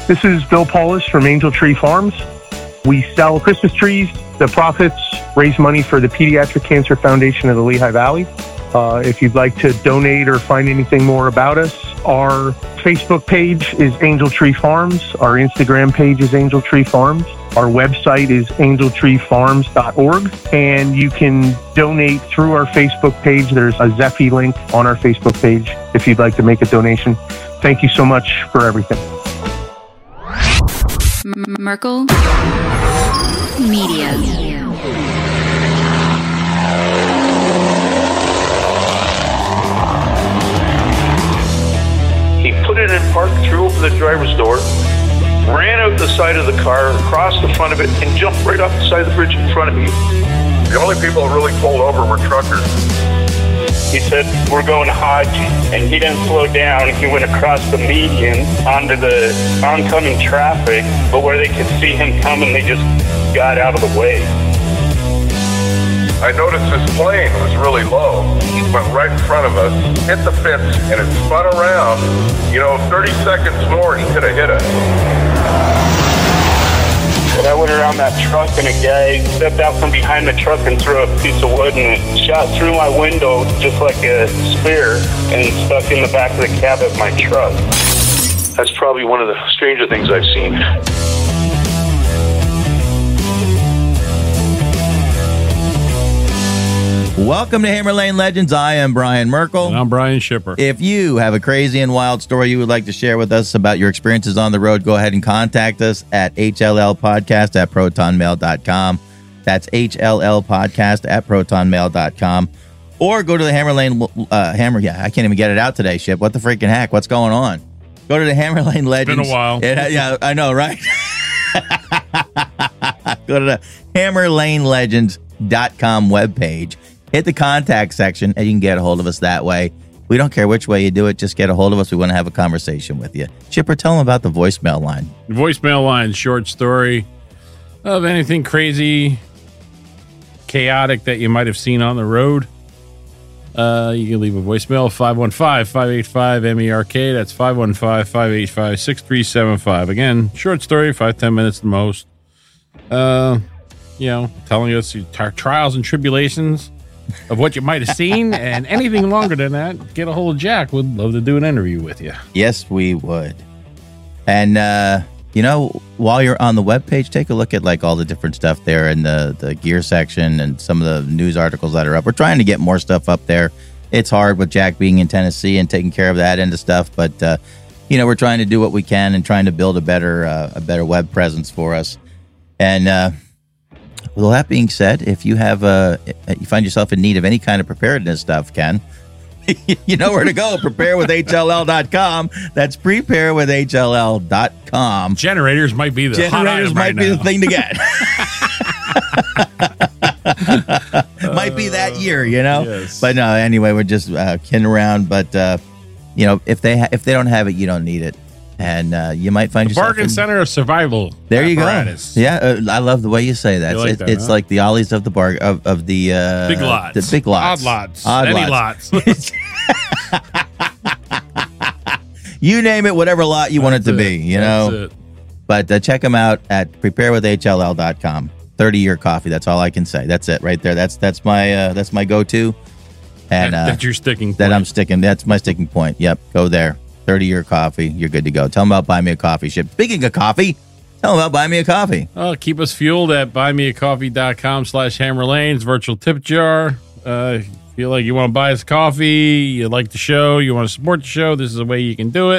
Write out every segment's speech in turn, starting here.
This is Bill Paulus from Angel Tree Farms. We sell Christmas trees. The profits raise money for the Pediatric Cancer Foundation of the Lehigh Valley. If you'd like to donate or find anything more about us, our Facebook page is Angel Tree Farms. Our Instagram page is Angel Tree Farms. Our website is angeltreefarms.org. And you can donate through our Facebook page. There's a Zeffy link on our Facebook page if you'd like to make a donation. Thank you so much for everything. Merkel Media. He put it in park, threw open the driver's door, ran out the side of the car, across the front of it, and jumped right off the side of the bridge in front of me. The only people who really pulled over were truckers. He said, "We're going Hodge," and he didn't slow down. He went across the median onto the oncoming traffic, but where they could see him coming, they just got out of the way. I noticed this plane was really low. It went right in front of us, hit the fence, and it spun around. 30 seconds more, he could have hit us. And I went around that truck, and a guy stepped out from behind the truck and threw a piece of wood, and it shot through my window just like a spear and stuck in the back of the cab of my truck. That's probably one of the stranger things I've seen. Welcome to Hammer Lane Legends. I am Brian Merkel. And I'm Brian Shipper. If you have a crazy and wild story you would like to share with us about your experiences on the road, go ahead and contact us at hllpodcast@protonmail.com. That's hllpodcast@protonmail.com. Or go to the Hammer Lane, I can't even get it out today, Ship. What the freaking heck? What's going on? Go to the Hammer Lane Legends. It's been a while. Yeah, I know, right? Go to the hammerlanelegends.com webpage. Hit the contact section, and you can get a hold of us that way. We don't care which way you do it. Just get a hold of us. We want to have a conversation with you. Chipper, tell them about the voicemail line. The voicemail line, short story of anything crazy, chaotic that you might have seen on the road. You can leave a voicemail, 515-585-MERK. That's 515-585-6375. Again, short story, 5-10 minutes the most. Telling us your trials and tribulations of what you might have seen, and anything longer than that, get a hold of Jack. We'd love to do an interview with you. Yes, we would. And, while you're on the webpage, take a look at all the different stuff there in the gear section and some of the news articles that are up. We're trying to get more stuff up there. It's hard with Jack being in Tennessee and taking care of that end of stuff, but, we're trying to do what we can and trying to build a better web presence for us. And, with all that being said, if you have you find yourself in need of any kind of preparedness stuff, Ken, you know where to go. Preparewithhll.com. That's preparewithhll.com. Generators might be the thing to get. Might be that year, Yes. But no, anyway, we're just kidding around. But if they don't have it, you don't need it. And you might find yourself bargain center of survival. There you apparatus. go. Yeah, I love the way you say that. It's like the ollies of the of the big lots, the big lots, odd lots. You name it, whatever lot you want it to be. That's it. But check them out at preparewithhll.com. 30-year coffee. That's all I can say. That's it right there. That's my go-to. And that's your sticking point. That I'm sticking. That's my sticking point. Yep. Go there. 30-year coffee. You're good to go. Tell them about Buy Me a Coffee. Ship. Speaking of coffee, tell them about Buy Me a Coffee. Keep us fueled at buymeacoffee.com/hammerlanes. Virtual tip jar. Feel like you want to buy us coffee, you like the show, you want to support the show, this is a way you can do it.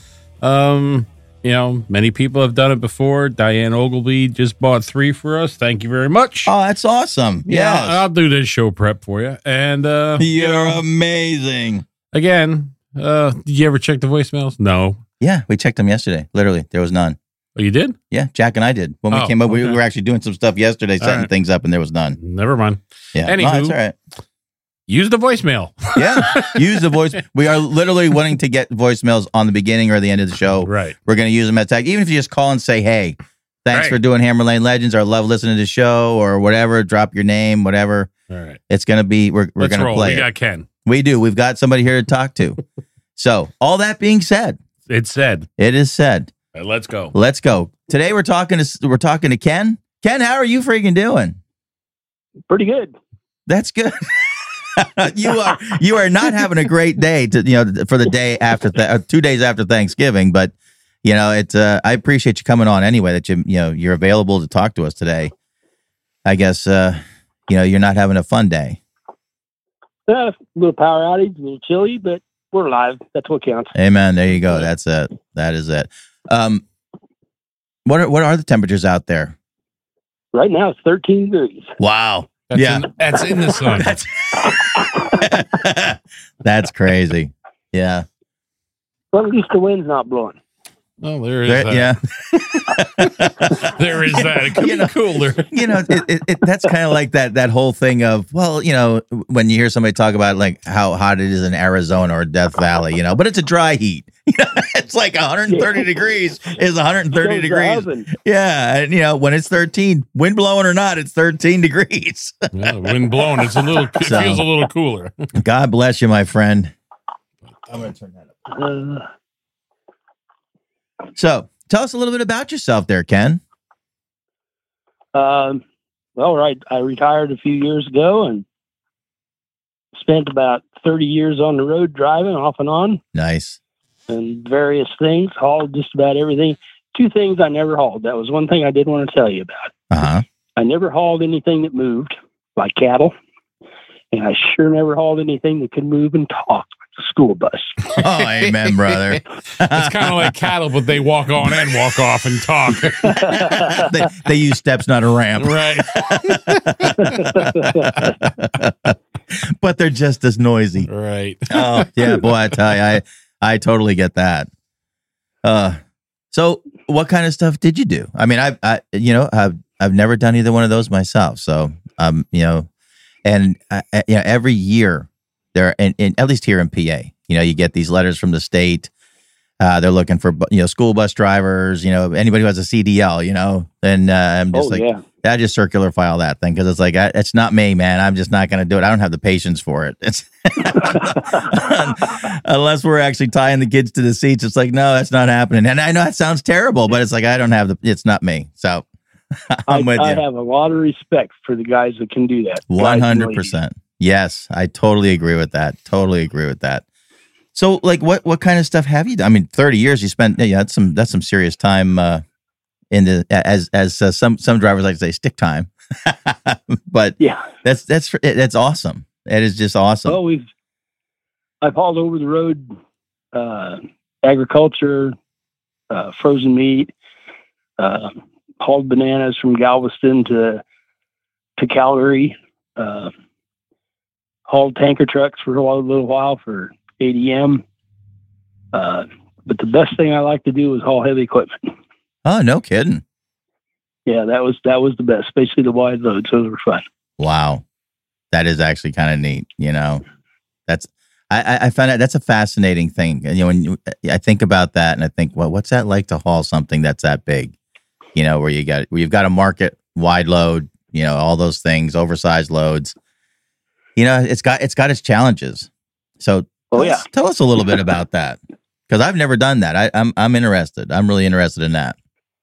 Many people have done it before. Diane Ogilvy just bought 3 for us. Thank you very much. Oh, that's awesome. Yeah, I'll do this show prep for you. And you're amazing. Again, did you ever check the voicemails? No. Yeah, we checked them yesterday. Literally, there was none. Oh, you did? Yeah, Jack and I did. When we came up, we were actually doing some stuff yesterday, setting things up, and there was none. Never mind. Yeah, anywho, that's all right. Use the voicemail. Yeah, use the voice. We are literally wanting to get voicemails on the beginning or the end of the show. Right. We're going to use them as tag. Even if you just call and say, hey, thanks for doing Hammer Lane Legends, or love listening to the show, or whatever, drop your name, whatever. All right. It's going to be, we're going to play We it. got Ken. We do. We've got somebody here to talk to. So, all that being said. It's said. It is said. Let's go. Let's go. Today we're talking to Ken. Ken, how are you freaking doing? Pretty good. That's good. you are not having a great day for the day after 2 days after Thanksgiving, but it's I appreciate you coming on anyway, that you're available to talk to us today. I guess you're not having a fun day. A little power outage, a little chilly, but we're alive. That's what counts. Amen. There you go. That's it. That is it. What are the temperatures out there? Right now it's 13 degrees. Wow. That's in the sun. That's crazy. Yeah. Well, at least the wind's not blowing. Well, there is that. Yeah. There is that. It could be cooler. That's kind of like that whole thing of, well, when you hear somebody talk about like how hot it is in Arizona or Death Valley, but it's a dry heat. It's like 130 degrees is 130 degrees. Yeah. And, when it's 13, wind blowing or not, it's 13 degrees. Yeah, wind blowing. It feels a little cooler. God bless you, my friend. I'm going to turn that up. So, tell us a little bit about yourself there, Ken. Well, I retired a few years ago and spent about 30 years on the road driving off and on. Nice. And various things, hauled just about everything. Two things I never hauled. That was one thing I did want to tell you about. Uh-huh. I never hauled anything that moved, like cattle. And I sure never hauled anything that could move and talk, like the school bus. Oh, amen, brother. It's kind of like cattle, but they walk on and walk off and talk. they use steps, not a ramp. Right. But they're just as noisy. Right. Oh, yeah, boy, I tell you, I totally get that. So what kind of stuff did you do? I mean, I've never done either one of those myself. So, and every year there, and at least here in PA, you get these letters from the state. They're looking for, school bus drivers, anybody who has a CDL, and I'm just I just circular file that thing. Cause it's like, it's not me, man. I'm just not going to do it. I don't have the patience for it. It's unless we're actually tying the kids to the seats. It's like, no, that's not happening. And I know that sounds terrible, but it's like, it's not me. So I'm with you. I have a lot of respect for the guys that can do that. 100%. Yes. I totally agree with that. So like what kind of stuff have you done? I mean, 30 years you spent, that's some serious time, in the, as some drivers like to say, stick time. But yeah, that's awesome. That is just awesome. Well, I've hauled over the road, agriculture, frozen meat, hauled bananas from Galveston to Calgary, hauled tanker trucks for a little while for ADM. But the best thing I like to do is haul heavy equipment. Oh, no kidding. Yeah, that was the best, especially the wide loads. Those were fun. Wow. That is actually kind of neat. That's, I found out that's a fascinating thing. When I think about that and I think, well, what's that like to haul something that's that big, where you've got a market wide load, all those things, oversized loads, it's got its challenges. So tell us a little bit about that. Cause I've never done that. I'm interested. I'm really interested in that.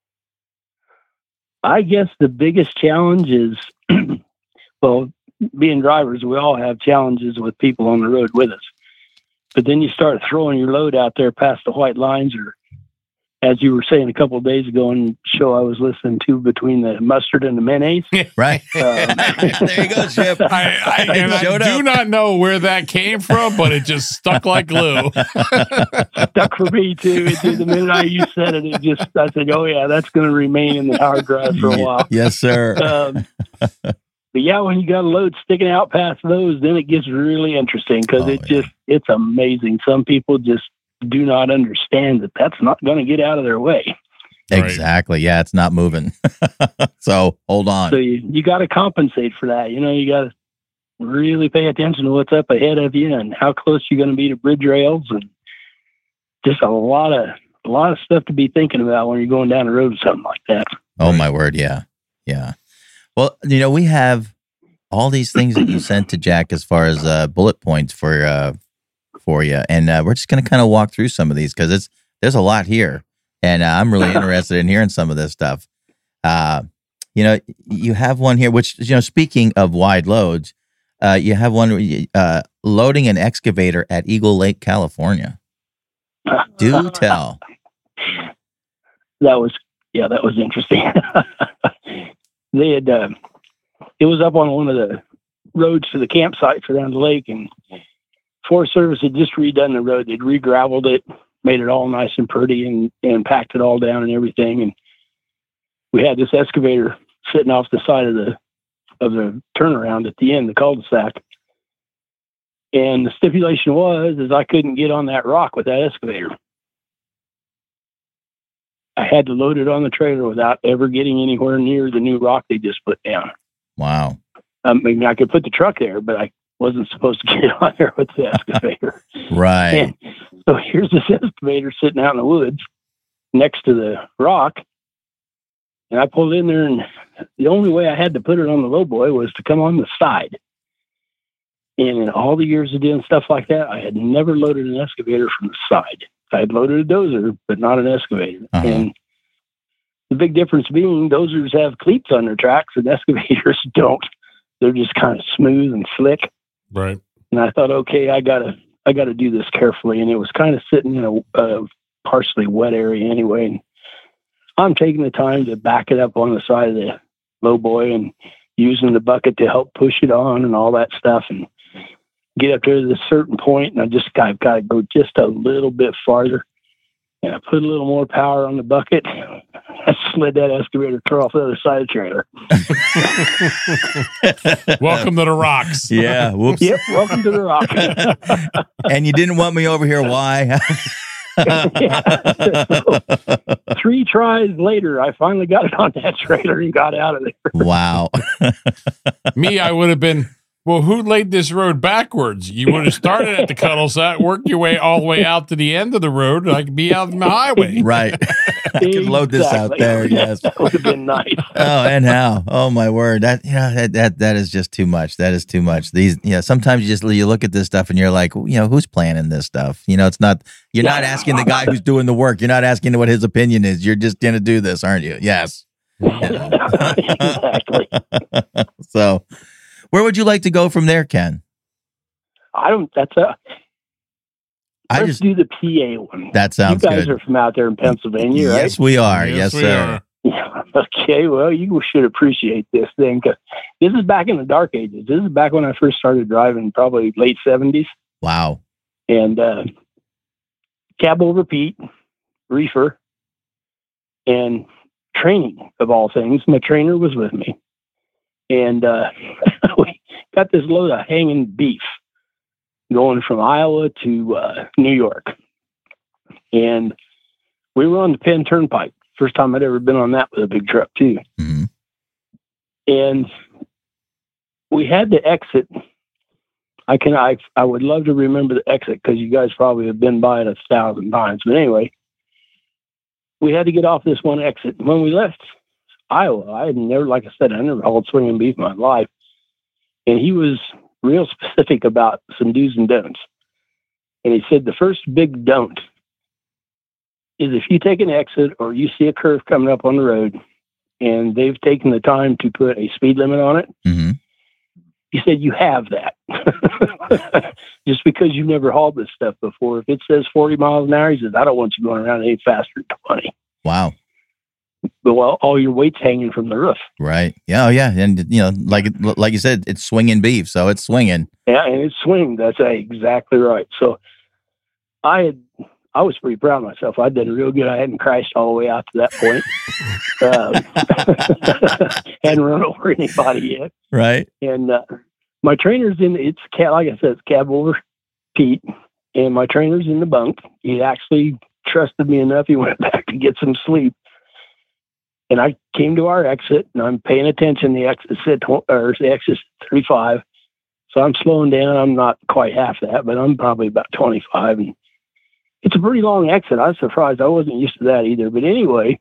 I guess the biggest challenge is, well, being drivers, we all have challenges with people on the road with us. But then you start throwing your load out there past the white lines, or as you were saying a couple of days ago on the show I was listening to, between the mustard and the mayonnaise. Right. There you go, Chip. I do not know where that came from, but it just stuck like glue. Stuck for me too. The minute you said it, I said, oh yeah, that's going to remain in the hard drive for a while. Yes, sir. But yeah, when you got a load sticking out past those, then it gets really interesting because it's amazing. Some people just do not understand that that's not going to get out of their way. Exactly. Yeah, it's not moving. So hold on. So you got to compensate for that. You got to really pay attention to what's up ahead of you and how close you're going to be to bridge rails, and just a lot of stuff to be thinking about when you're going down the road with something like that. Oh my word. Yeah. Yeah. Well, we have all these things that you sent to Jack as far as bullet points for you, and we're just going to kind of walk through some of these because there's a lot here. And I'm really interested in hearing some of this stuff. You have one here, which, speaking of wide loads, you have one loading an excavator at Eagle Lake, California. Do tell. That was interesting. They had, it was up on one of the roads to the campsites around the lake, and Forest Service had just redone the road. They'd re-graveled it, made it all nice and pretty, and packed it all down and everything. And we had this excavator sitting off the side of the turnaround at the end, the cul-de-sac. And the stipulation was I couldn't get on that rock with that excavator. I had to load it on the trailer without ever getting anywhere near the new rock they just put down. Wow. I mean, I could put the truck there, but I wasn't supposed to get on there with the excavator. Right. And so here's this excavator sitting out in the woods next to the rock. And I pulled in there, and the only way I had to put it on the lowboy was to come on the side. And in all the years of doing stuff like that, I had never loaded an excavator from the side. I had loaded a dozer, but not an excavator. Uh-huh. And the big difference being dozers have cleats on their tracks and excavators don't. They're just kind of smooth and slick. Right. And I thought, okay, I gotta do this carefully. And it was kind of sitting in a partially wet area anyway. And I'm taking the time to back it up on the side of the lowboy and using the bucket to help push it on and all that stuff, and get up to this certain point, and I've got to go just a little bit farther. And I put a little more power on the bucket. I slid that excavator clear off the other side of the trailer. Welcome to the rocks. Yeah. Whoops. Yep. Welcome to the rock. And you didn't want me over here. Why? So, 3 tries later, I finally got it on that trailer and got out of there. Wow. Me, I would have been, well, who laid this road backwards? You would have started at the cul-de-sac, worked your way all the way out to the end of the road, and I could be out on the highway. Right. I could load this out there. Yes. That would have been nice. Oh, and how? Oh my word. That is just too much. That is too much. Sometimes you look at this stuff and you're like, who's planning this stuff? It's not, you're not asking the guy who's doing the work. You're not asking what his opinion is. You're just going to do this, aren't you? Yes. Exactly. So, where would you like to go from there, Ken? Let's do the PA one. That sounds good. You guys are from out there in Pennsylvania, right? Yes, we are. Yes, we sir. are. Yeah. Okay, well, you should appreciate this thing, because this is back in the dark ages. This is back when I first started driving, probably late 70s. Wow. And cab over Pete, reefer, and training, of all things. My trainer was with me. And we got this load of hanging beef going from Iowa to New York. And we were on the Penn Turnpike. First time I'd ever been on that with a big truck, too. Mm-hmm. And we had to exit. I would love to remember the exit, because you guys probably have been by it 1,000 times. But anyway, we had to get off this one exit. When we left Iowa, I had never, like I said, I never hauled swinging beef in my life. And he was real specific about some do's and don'ts. And he said the first big don't is if you take an exit or you see a curve coming up on the road and they've taken the time to put a speed limit on it, mm-hmm. he said you have that. Just because you've never hauled this stuff before. If it says 40 miles an hour, he says, I don't want you going around any faster than 20. Wow. But all your weight's hanging from the roof. Right. Yeah. Oh, yeah. And, like you said, it's swinging beef, so it's swinging. Yeah, and it's swinging. That's exactly right. So I was pretty proud of myself. I did real good. I hadn't crashed all the way out to that point. Hadn't run over anybody yet. Right. And my trainer's like I said, it's cab over Pete. And my trainer's in the bunk. He actually trusted me enough. He went back to get some sleep. And I came to our exit, and I'm paying attention. The exit said, the exit 35. So I'm slowing down. I'm not quite half that, but I'm probably about 25. And it's a pretty long exit. I was surprised. I wasn't used to that either. But anyway,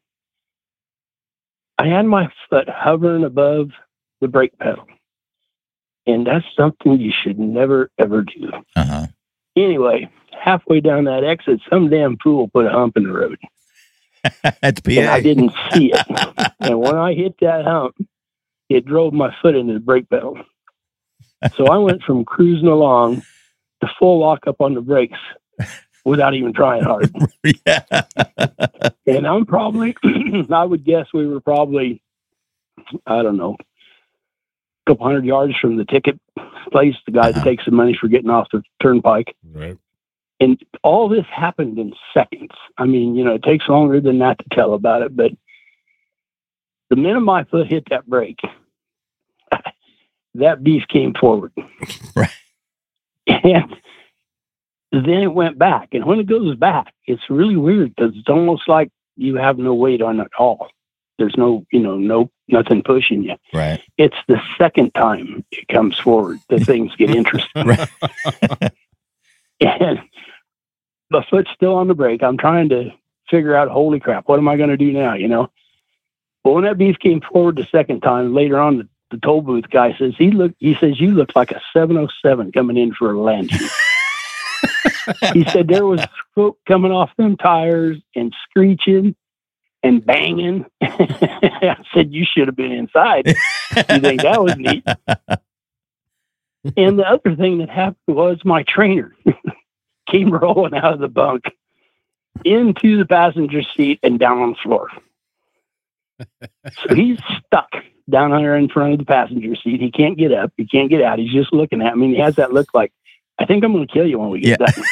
I had my foot hovering above the brake pedal. And that's something you should never, ever do. Uh-huh. Anyway, halfway down that exit, some damn fool put a hump in the road. That's PA. And I didn't see it. And when I hit that hump, it drove my foot into the brake pedal. So I went from cruising along to full lock up on the brakes without even trying hard. Yeah. And I'm probably, I would guess we were probably, I don't know, a couple hundred yards from the ticket place, the guy that takes the money for getting off the turnpike. Right. And all this happened in seconds. I mean, it takes longer than that to tell about it, but the minute my foot hit that brake, that beast came forward. Right. And then it went back. And when it goes back, it's really weird because it's almost like you have no weight on it at all. There's no, nothing pushing you. Right. It's the second time it comes forward that things get interesting. Right. And my foot's still on the brake. I'm trying to figure out, holy crap, what am I going to do now, But when that beast came forward the second time, later on, the toll booth guy says, he says, you look like a 707 coming in for a landing. He said there was smoke coming off them tires and screeching and banging. I said, you should have been inside. You think that was neat? And the other thing that happened was my trainer came rolling out of the bunk into the passenger seat and down on the floor. So he's stuck down there in front of the passenger seat. He can't get up. He can't get out. He's just looking at me. And he has that look like, I think I'm going to kill you when we get done.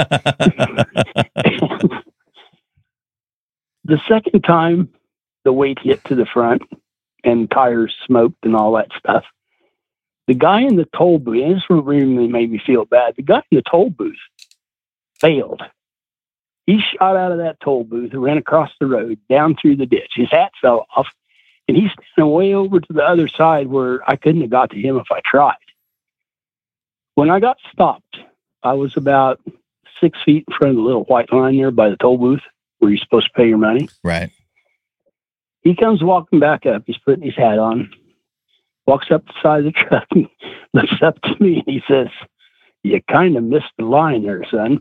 The second time the weight hit to the front and tires smoked and all that stuff, the guy in the toll booth, and this really made me feel bad, the guy in the toll booth failed. He shot out of that toll booth and ran across the road, down through the ditch. His hat fell off, and he's standing way over to the other side where I couldn't have got to him if I tried. When I got stopped, I was about 6 feet in front of the little white line there by the toll booth where you're supposed to pay your money. Right. He comes walking back up. He's putting his hat on, walks up the side of the truck, and looks up to me, and he says, you kind of missed the line there, son.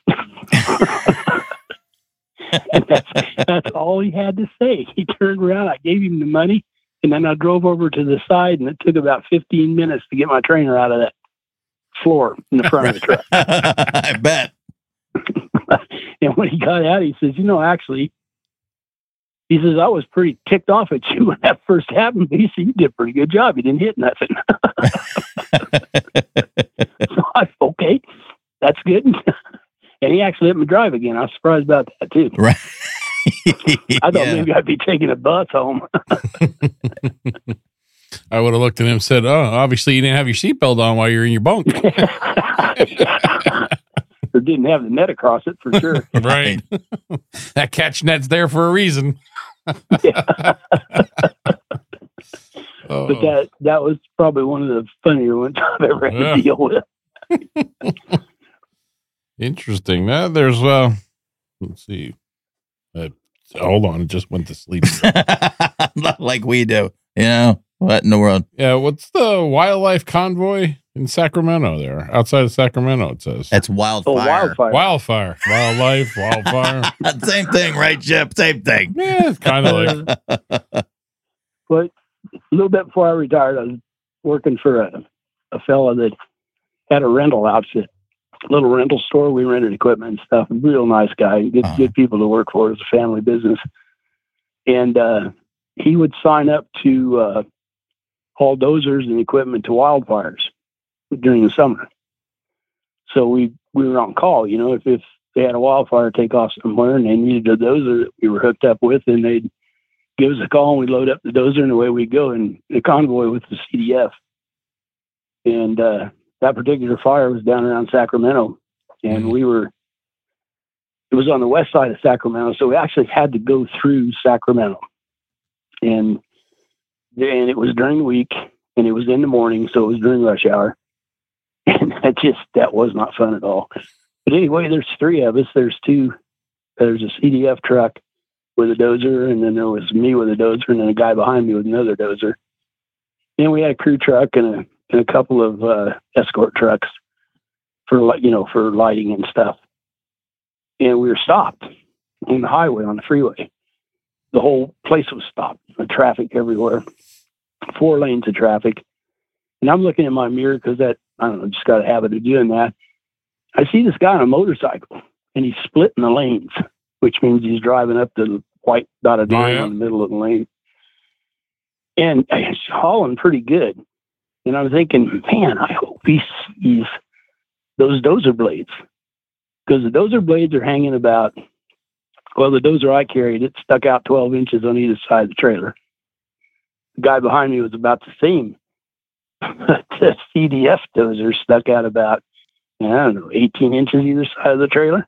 And that's all he had to say. He turned around, I gave him the money, and then I drove over to the side, and it took about 15 minutes to get my trainer out of that floor in the front of the truck. I bet. And when he got out, he says, actually, he says, I was pretty ticked off at you when that first happened, but he said, you did a pretty good job. You didn't hit nothing. So I said, okay, that's good. And he actually let me drive again. I was surprised about that, too. Right. I thought maybe I'd be taking a bus home. I would have looked at him and said, oh, obviously you didn't have your seatbelt on while you were in your bunk. Or didn't have the net across it, for sure. Right. That catch net's there for a reason. Yeah. But that was probably one of the funnier ones I've ever had to deal with. Interesting. There's let's see. Hold on, it just went to sleep. Like we do. What in the world? Yeah, what's the wildlife convoy in Sacramento there? Outside of Sacramento, it says. That's wildfire. Wildfire. Wildlife, wildfire. Same thing, right, Chip? Same thing. Yeah, it's kind of like. But a little bit before I retired, I was working for a fella that had a rental outfit, a little rental store. We rented equipment and stuff. A real nice guy, good people to work for. It was a family business. And he would sign up to haul dozers and equipment to wildfires during the summer. So we were on call, if they had a wildfire take off somewhere and they needed a dozer that we were hooked up with, and they'd give us a call and we'd load up the dozer and away we'd go in the convoy with the CDF. And that particular fire was down around Sacramento, and it was on the west side of Sacramento. So we actually had to go through Sacramento, and it was during the week and it was in the morning. So it was during rush hour, and that was not fun at all. But anyway, there's three of us. There's a CDF truck with a dozer, and then there was me with a dozer, and then a guy behind me with another dozer. Then we had a crew truck and a couple of escort trucks for lighting and stuff. And we were stopped. on the highway, on the freeway. The whole place was stopped. The traffic everywhere. 4 lanes of traffic. And I'm looking in my mirror because I don't know, just got a habit of doing that. I see this guy on a motorcycle, and he's splitting the lanes, which means he's driving up the white dotted line in the middle of the lane. And he's hauling pretty good. And I'm thinking, man, I hope he sees those dozer blades. Because the dozer blades are hanging about, well, the dozer I carried, it stuck out 12 inches on either side of the trailer. The guy behind me was about the same. The CDF dozer stuck out about, I don't know, 18 inches either side of the trailer.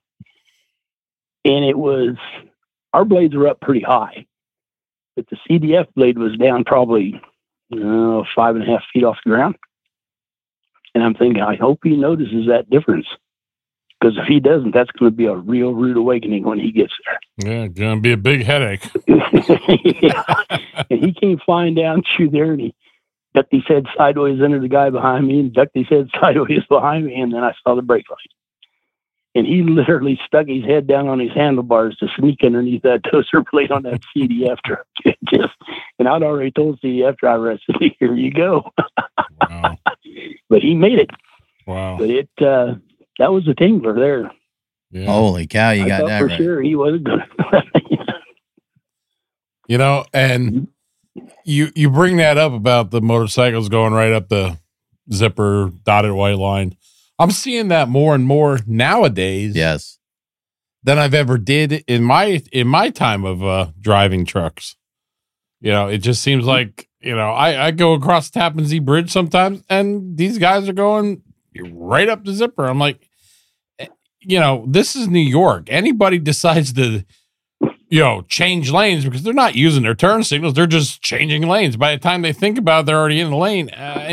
And our blades were up pretty high. But the CDF blade was down probably 5.5 feet off the ground. And I'm thinking, I hope he notices that difference. Because if he doesn't, that's going to be a real rude awakening when he gets there. Yeah, going to be a big headache. Yeah. And he came flying down through there, and he ducked his head sideways under the guy behind me, and ducked his head sideways behind me, and then I saw the brake light. And he literally stuck his head down on his handlebars to sneak underneath that dozer blade on that CDF truck. And I'd already told CDF driver, I said, here you go. Wow. But he made it. Wow. But that was a tingler there. Yeah. Holy cow, you got that for right. sure he wasn't good. And you bring that up about the motorcycles going right up the zipper dotted white line. I'm seeing that more and more nowadays. Yes. Than I've ever did in my time of driving trucks. It just seems like, I go across Tappan Zee Bridge sometimes, and these guys are going right up the zipper. I'm like, this is New York. Anybody decides to, change lanes because they're not using their turn signals. They're just changing lanes. By the time they think about it, they're already in the lane.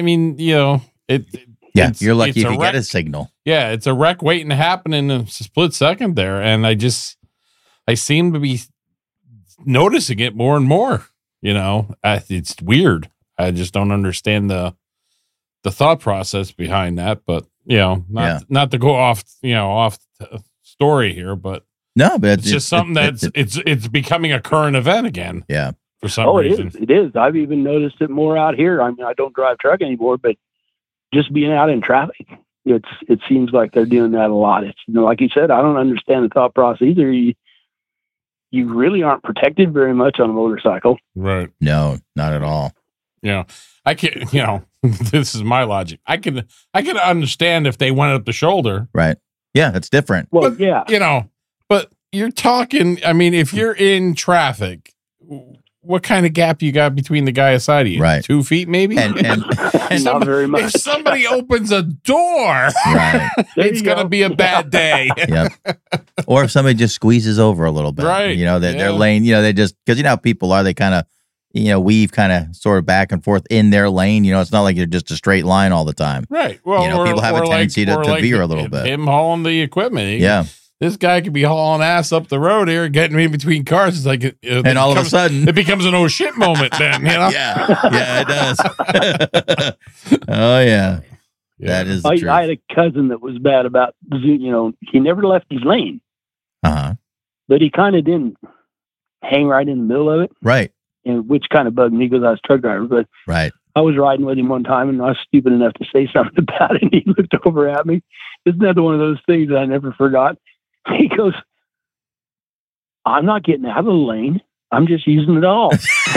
You're lucky if you get a signal. Yeah, it's a wreck waiting to happen in a split second there. And I seem to be noticing it more and more. It's weird. I just don't understand the thought process behind that. But, not to go off the story here, but it's just something it's becoming a current event again. Yeah. For some reason. It is. I've even noticed it more out here. I mean, I don't drive truck anymore, but just being out in traffic, it seems like they're doing that a lot. It's like you said, I don't understand the thought process either. You really aren't protected very much on a motorcycle. Right. No, not at all. Yeah. I can, this is my logic. I can understand if they went up the shoulder. Right. Yeah, that's different. Well, but, yeah. But you're talking, I mean, if you're in traffic, what kind of gap you got between the guy aside of you? Right. 2 feet, maybe? And not very much. If somebody opens a door, right. it's going to be a bad day. Yep. Or if somebody just squeezes over a little bit. Right. Their lane, they just, because how people are, they kind of, weave kind of sort of back and forth in their lane. It's not like you're just a straight line all the time. Right. Well, people have a tendency to veer a little bit. Him hauling the equipment. Yeah. This guy could be hauling ass up the road here, getting in between cars. It's like, and all of a sudden, it becomes an oh shit moment. Then yeah, it does. Oh yeah, that is. I had a cousin that was bad about he never left his lane, but he kind of didn't hang right in the middle of it, right? And which kind of bugged me because I was a truck driver, but right. I was riding with him one time, and I was stupid enough to say something about it. And he looked over at me. It's another one of those things that I never forgot. He goes, I'm not getting out of the lane. I'm just using it all.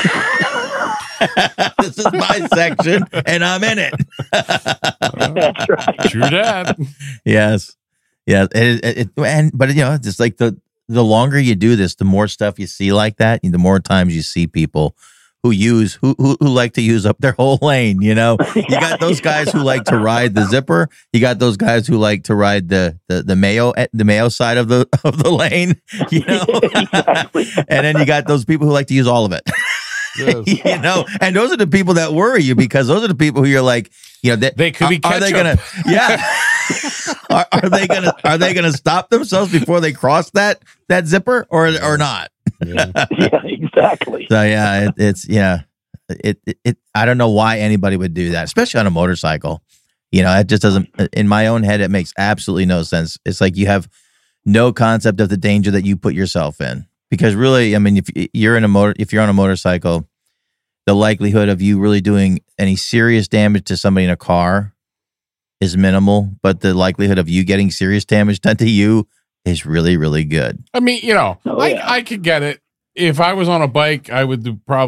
This is my section, and I'm in it. That's right. True that. Yes. Yeah. But just like the longer you do this, the more stuff you see like that, the more times you see people who like to use up their whole lane. You got those guys who like to ride the zipper. You got those guys who like to ride the Mayo side of the lane. Exactly. And then you got those people who like to use all of it. Yes. And those are the people that worry you, because those are the people who you're like, they could be ketchup. Are they gonna? Yeah. Are they gonna stop themselves before they cross that zipper or not? Yeah, exactly. So yeah, it I don't know why anybody would do that, especially on a motorcycle. It just doesn't, in my own head, it makes absolutely no sense. It's like you have no concept of the danger that you put yourself in. Because really, I mean, if you're on a motorcycle, the likelihood of you really doing any serious damage to somebody in a car is minimal, but the likelihood of you getting serious damage done to you is really, really good. I mean, I could get it. If I was on a bike, I would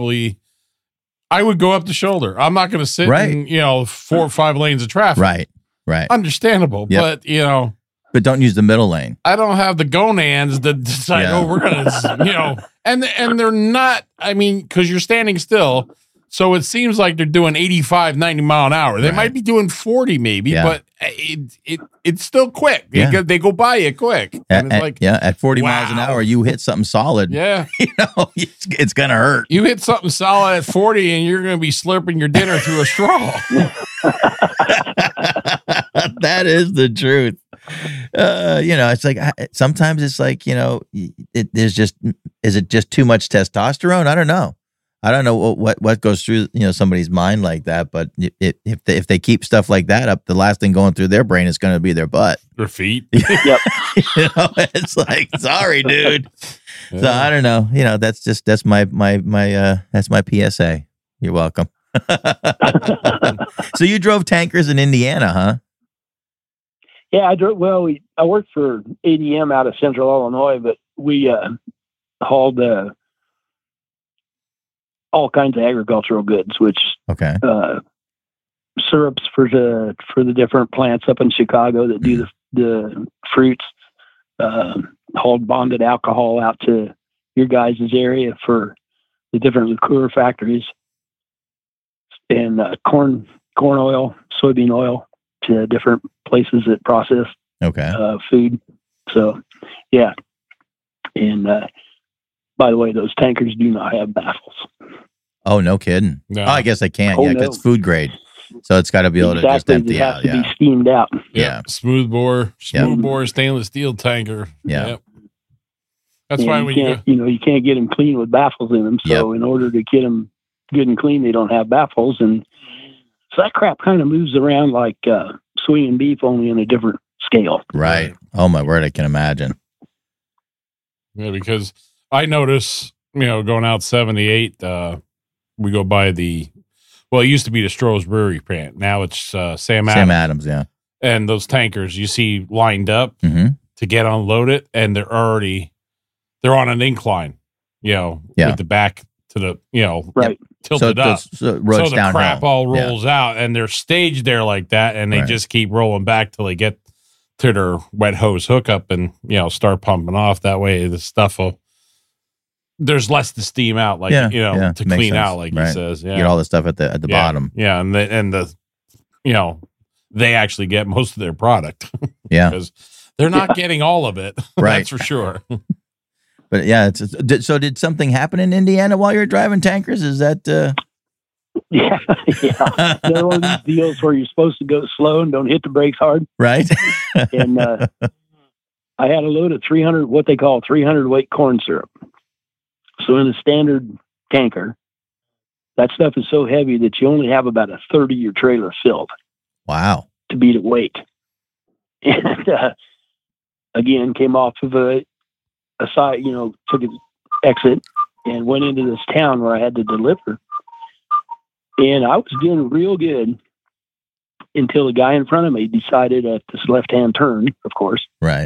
I would go up the shoulder. I'm not going to sit in, 4 or 5 lanes of traffic. Right. Understandable, but but don't use the middle lane. I don't have the gonads to decide, we're going to, and they're not, I mean, because you're standing still. So it seems like they're doing 85, 90 mile an hour. They might be doing 40 maybe, but it's still quick. They go by you quick. And it's at 40 miles an hour, you hit something solid. Yeah. It's going to hurt. You hit something solid at 40 and you're going to be slurping your dinner through a straw. That is the truth. It's like, sometimes it's like, is it just too much testosterone? I don't know. I don't know what goes through somebody's mind like that, but if they keep stuff like that up, the last thing going through their brain is going to be their butt, their feet. Yep. It's like, sorry, dude. Yeah. So I don't know. That's my PSA. You're welcome. So you drove tankers in Indiana, huh? Yeah, I drove. Well, I worked for ADM out of Central Illinois, but we hauled all kinds of agricultural goods, which syrups for the different plants up in Chicago that do the fruits, hauled bonded alcohol out to your guys' area for the different liqueur factories, and corn oil, soybean oil to different places that process food. So, yeah. And by the way, those tankers do not have baffles. Oh, no kidding. No. Oh, I guess they can't. Because it's food grade. So it's got to be able to just empty out. It has to be steamed out. Yeah. Smooth bore stainless steel tanker. Yeah. Yep. That's why you can't get them clean with baffles in them. So in order to get them good and clean, they don't have baffles. And so that crap kind of moves around like swinging beef, only in a different scale. Right. Oh, my word. I can imagine. Yeah, because I notice, going out 78, we go by it used to be the Stroh's Brewery plant. Now it's Sam Adams. Sam Adams, yeah. And those tankers you see lined up to get unloaded, and they're on an incline, with the back to the, tilted up. So the crap all rolls out, and they're staged there like that, and they just keep rolling back till they get to their wet hose hookup and, start pumping off. That way the stuff there's less to steam out, to clean out, like he says. Yeah. Get all the stuff at the bottom. Yeah. And they actually get most of their product. Yeah. Because they're not getting all of it. Right. That's for sure. But yeah, so did something happen in Indiana while you're driving tankers? Is that Yeah. They're one of these deals where you're supposed to go slow and don't hit the brakes hard. Right. And I had a load of 300, what they call 300 weight corn syrup. So in a standard tanker, that stuff is so heavy that you only have about a third of your trailer filled. Wow. To be the weight. And again, came off of a side, took an exit and went into this town where I had to deliver. And I was doing real good until the guy in front of me decided at this left-hand turn, of course. Right.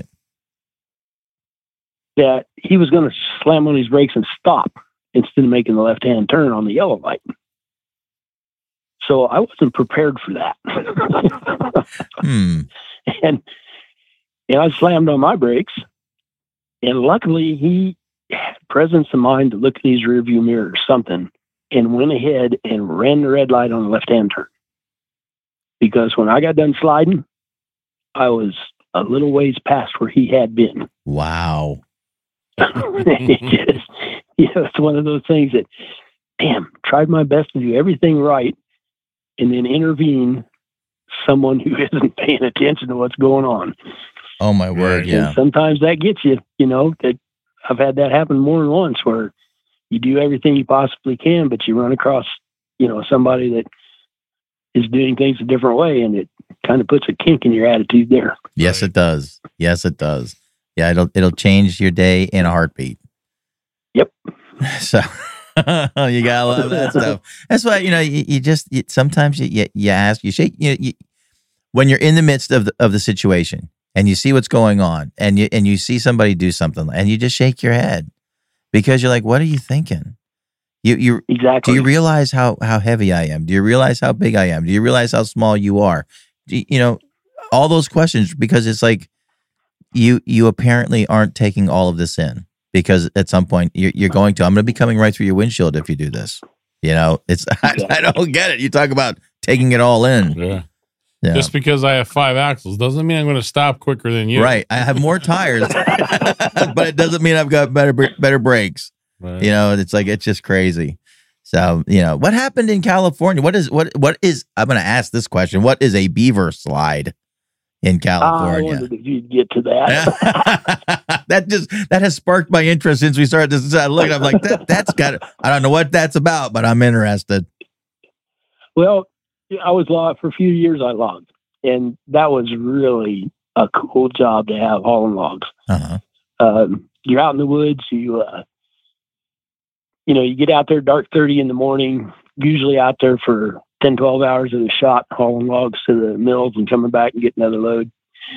That he was going to slam on his brakes and stop instead of making the left-hand turn on the yellow light. So I wasn't prepared for that. And I slammed on my brakes. And luckily, he had presence of mind to look in his rearview mirror or something and went ahead and ran the red light on the left-hand turn. Because when I got done sliding, I was a little ways past where he had been. Wow. It's one of those things that, tried my best to do everything right and then intervene someone who isn't paying attention to what's going on. Oh, my word, yeah. And sometimes that gets you, that I've had that happen more than once where you do everything you possibly can, but you run across, somebody that is doing things a different way, and it kind of puts a kink in your attitude there. Yes, it does. Yes, it does. Yeah, it'll change your day in a heartbeat. Yep. So you gotta love that stuff. That's why you just sometimes you ask, you shake, when you're in the midst of the situation and you see what's going on and you see somebody do something and you just shake your head because you're like, what are you thinking? You exactly. Do you realize how heavy I am? Do you realize how big I am? Do you realize how small you are? All those questions, because it's like you apparently aren't taking all of this in, because at some point you're going to. I'm going to be coming right through your windshield if you do this. It's I don't get it. You talk about taking it all in. Yeah. Just because I have 5 axles doesn't mean I'm going to stop quicker than you. Right. I have more tires, but it doesn't mean I've got better brakes. Right. It's like, it's just crazy. So, what happened in California? What is, I'm going to ask this question. What is a beaver slide in California? I wondered if you'd get to that. that has sparked my interest since we started this. Looking, I'm like, that's got, I don't know what that's about, but I'm interested. Well, I was logged for a few years. I logged, and that was really a cool job to have, hauling logs. Uh-huh. You're out in the woods. You get out there dark 30 in the morning, usually out there for 10, 12 hours at a shot, hauling logs to the mills and coming back and getting another load.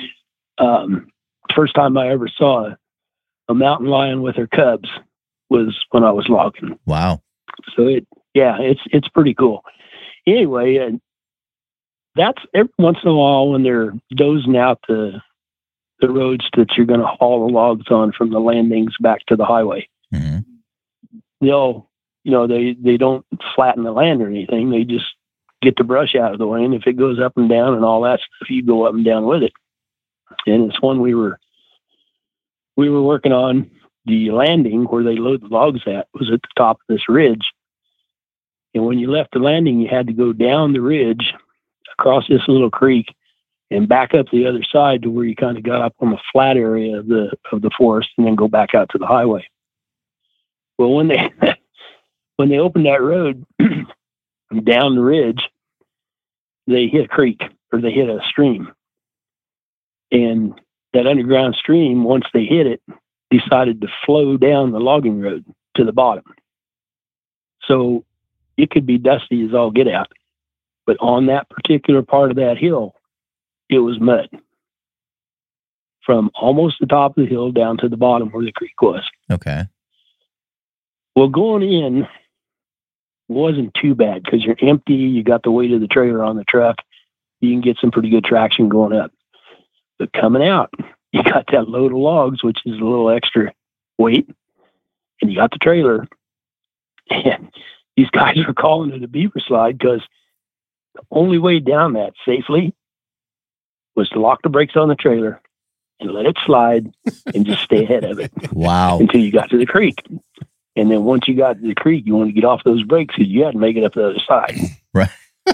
First time I ever saw a mountain lion with her cubs was when I was logging. Wow. So it's pretty cool. Anyway, that's every once in a while when they're dozing out the roads that you're going to haul the logs on from the landings back to the highway. Mm-hmm. They'll, they don't flatten the land or anything. They just get the brush out of the way. And if it goes up and down and all that stuff, you go up and down with it. And it's one we were working on. The landing where they load the logs at was at the top of this ridge. And when you left the landing, you had to go down the ridge, across this little creek, and back up the other side to where you kind of got up on the flat area of the forest, and then go back out to the highway. Well, when they opened that road down the ridge, they hit a creek, or they hit a stream. And that underground stream, once they hit it, decided to flow down the logging road to the bottom. So it could be dusty as all get out. But on that particular part of that hill, it was mud. From almost the top of the hill down to the bottom where the creek was. Okay. Well, going in wasn't too bad because you're empty. You got the weight of the trailer on the truck. You can get some pretty good traction going up. But coming out, you got that load of logs, which is a little extra weight, and you got the trailer. And these guys were calling it a beaver slide because the only way down that safely was to lock the brakes on the trailer and let it slide and just stay ahead of it. Wow. Until you got to the creek. And then once you got to the creek, you want to get off those brakes because you had to make it up the other side. Right.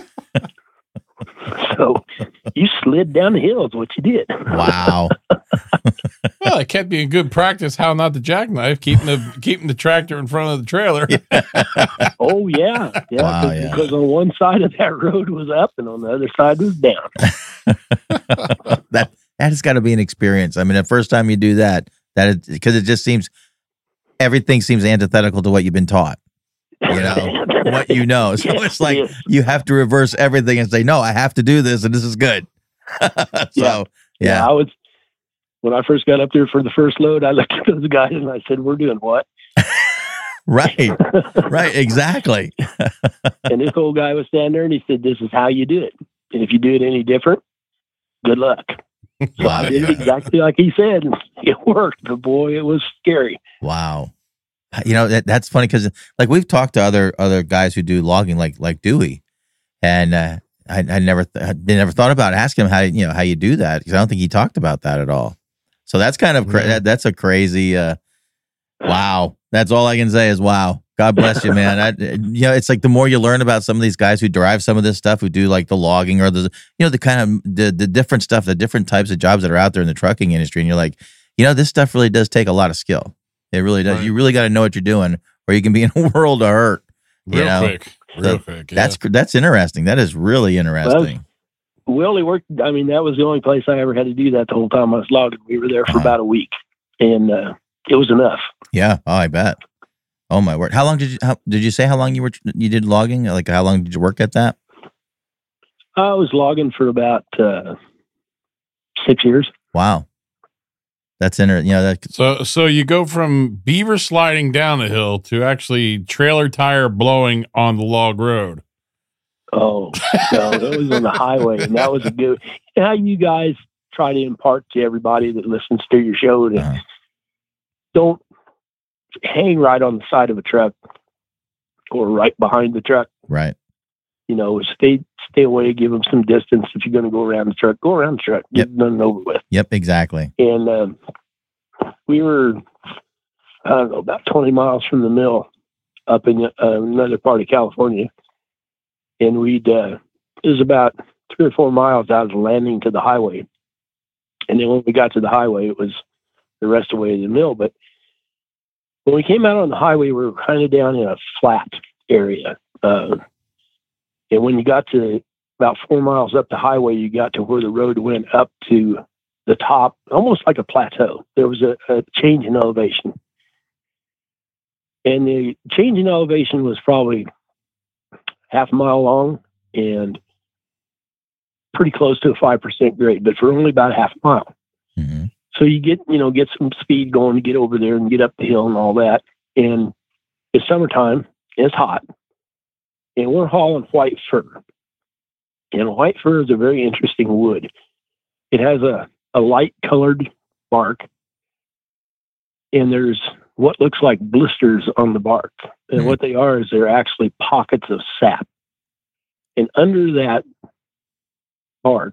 So you slid down the hill is what you did. Wow. Well, it kept you in good practice how not to jackknife, keeping the tractor in front of the trailer. Oh yeah. Wow, because on one side of that road was up and on the other side was down. That has got to be an experience. I mean, the first time you do that because it just seems everything seems antithetical to what you've been taught. What you know. So Yes, it's like yes. you have to reverse everything and say, no, I have to do this and this is good. So I was, when I first got up there for the first load, I looked at those guys and I said, we're doing what? Right. Right. Exactly. And this old guy was standing there and he said, this is how you do it. And if you do it any different, good luck. So I did it exactly like he said. And it worked, but boy, it was scary. Wow. That's funny because like we've talked to other guys who do logging like Dewey, and I never thought about asking him how you do that because I don't think he talked about that at all. So that's kind of that's a crazy wow. That's all I can say is wow. God bless you, man. It's like the more you learn about some of these guys who drive some of this stuff, who do like the logging or the kind of the different stuff, the different types of jobs that are out there in the trucking industry, and you're like, this stuff really does take a lot of skill. It really does. Right. You really got to know what you're doing, or you can be in a world of hurt. Real quick. Yeah. That's interesting. That is really interesting. We only worked. I mean, that was the only place I ever had to do that the whole time I was logging. We were there for about a week. and it was enough. Yeah. Oh, I bet. Oh my word! How long did you say how long you did logging? Like how long did you work at that? I was logging for about 6 years. Wow, that's interesting. So you go from beaver sliding down the hill to actually trailer tire blowing on the log road. Oh no, that was on the highway, and that was a good. How you guys try to impart to everybody that listens to your show to don't hang right on the side of a truck or right behind the truck. Right. Stay away, give them some distance. If you're going to go around the truck, get it done over with. Yep, exactly. And we were, I don't know, about 20 miles from the mill up in another part of California. And it was about 3 or 4 miles out of the landing to the highway. And then when we got to the highway, it was the rest of the way to the mill. But when we came out on the highway, we were kind of down in a flat area. And when you got to about 4 miles up the highway, you got to where the road went up to the top, almost like a plateau. There was a change in elevation. And the change in elevation was probably half a mile long and pretty close to a 5% grade, but for only about half a mile. Mm-hmm. So you get some speed going to get over there and get up the hill and all that. And it's summertime, it's hot, and we're hauling white fir. And white fir is a very interesting wood. It has a light colored bark, and there's what looks like blisters on the bark. And what they are is they're actually pockets of sap. And under that bark,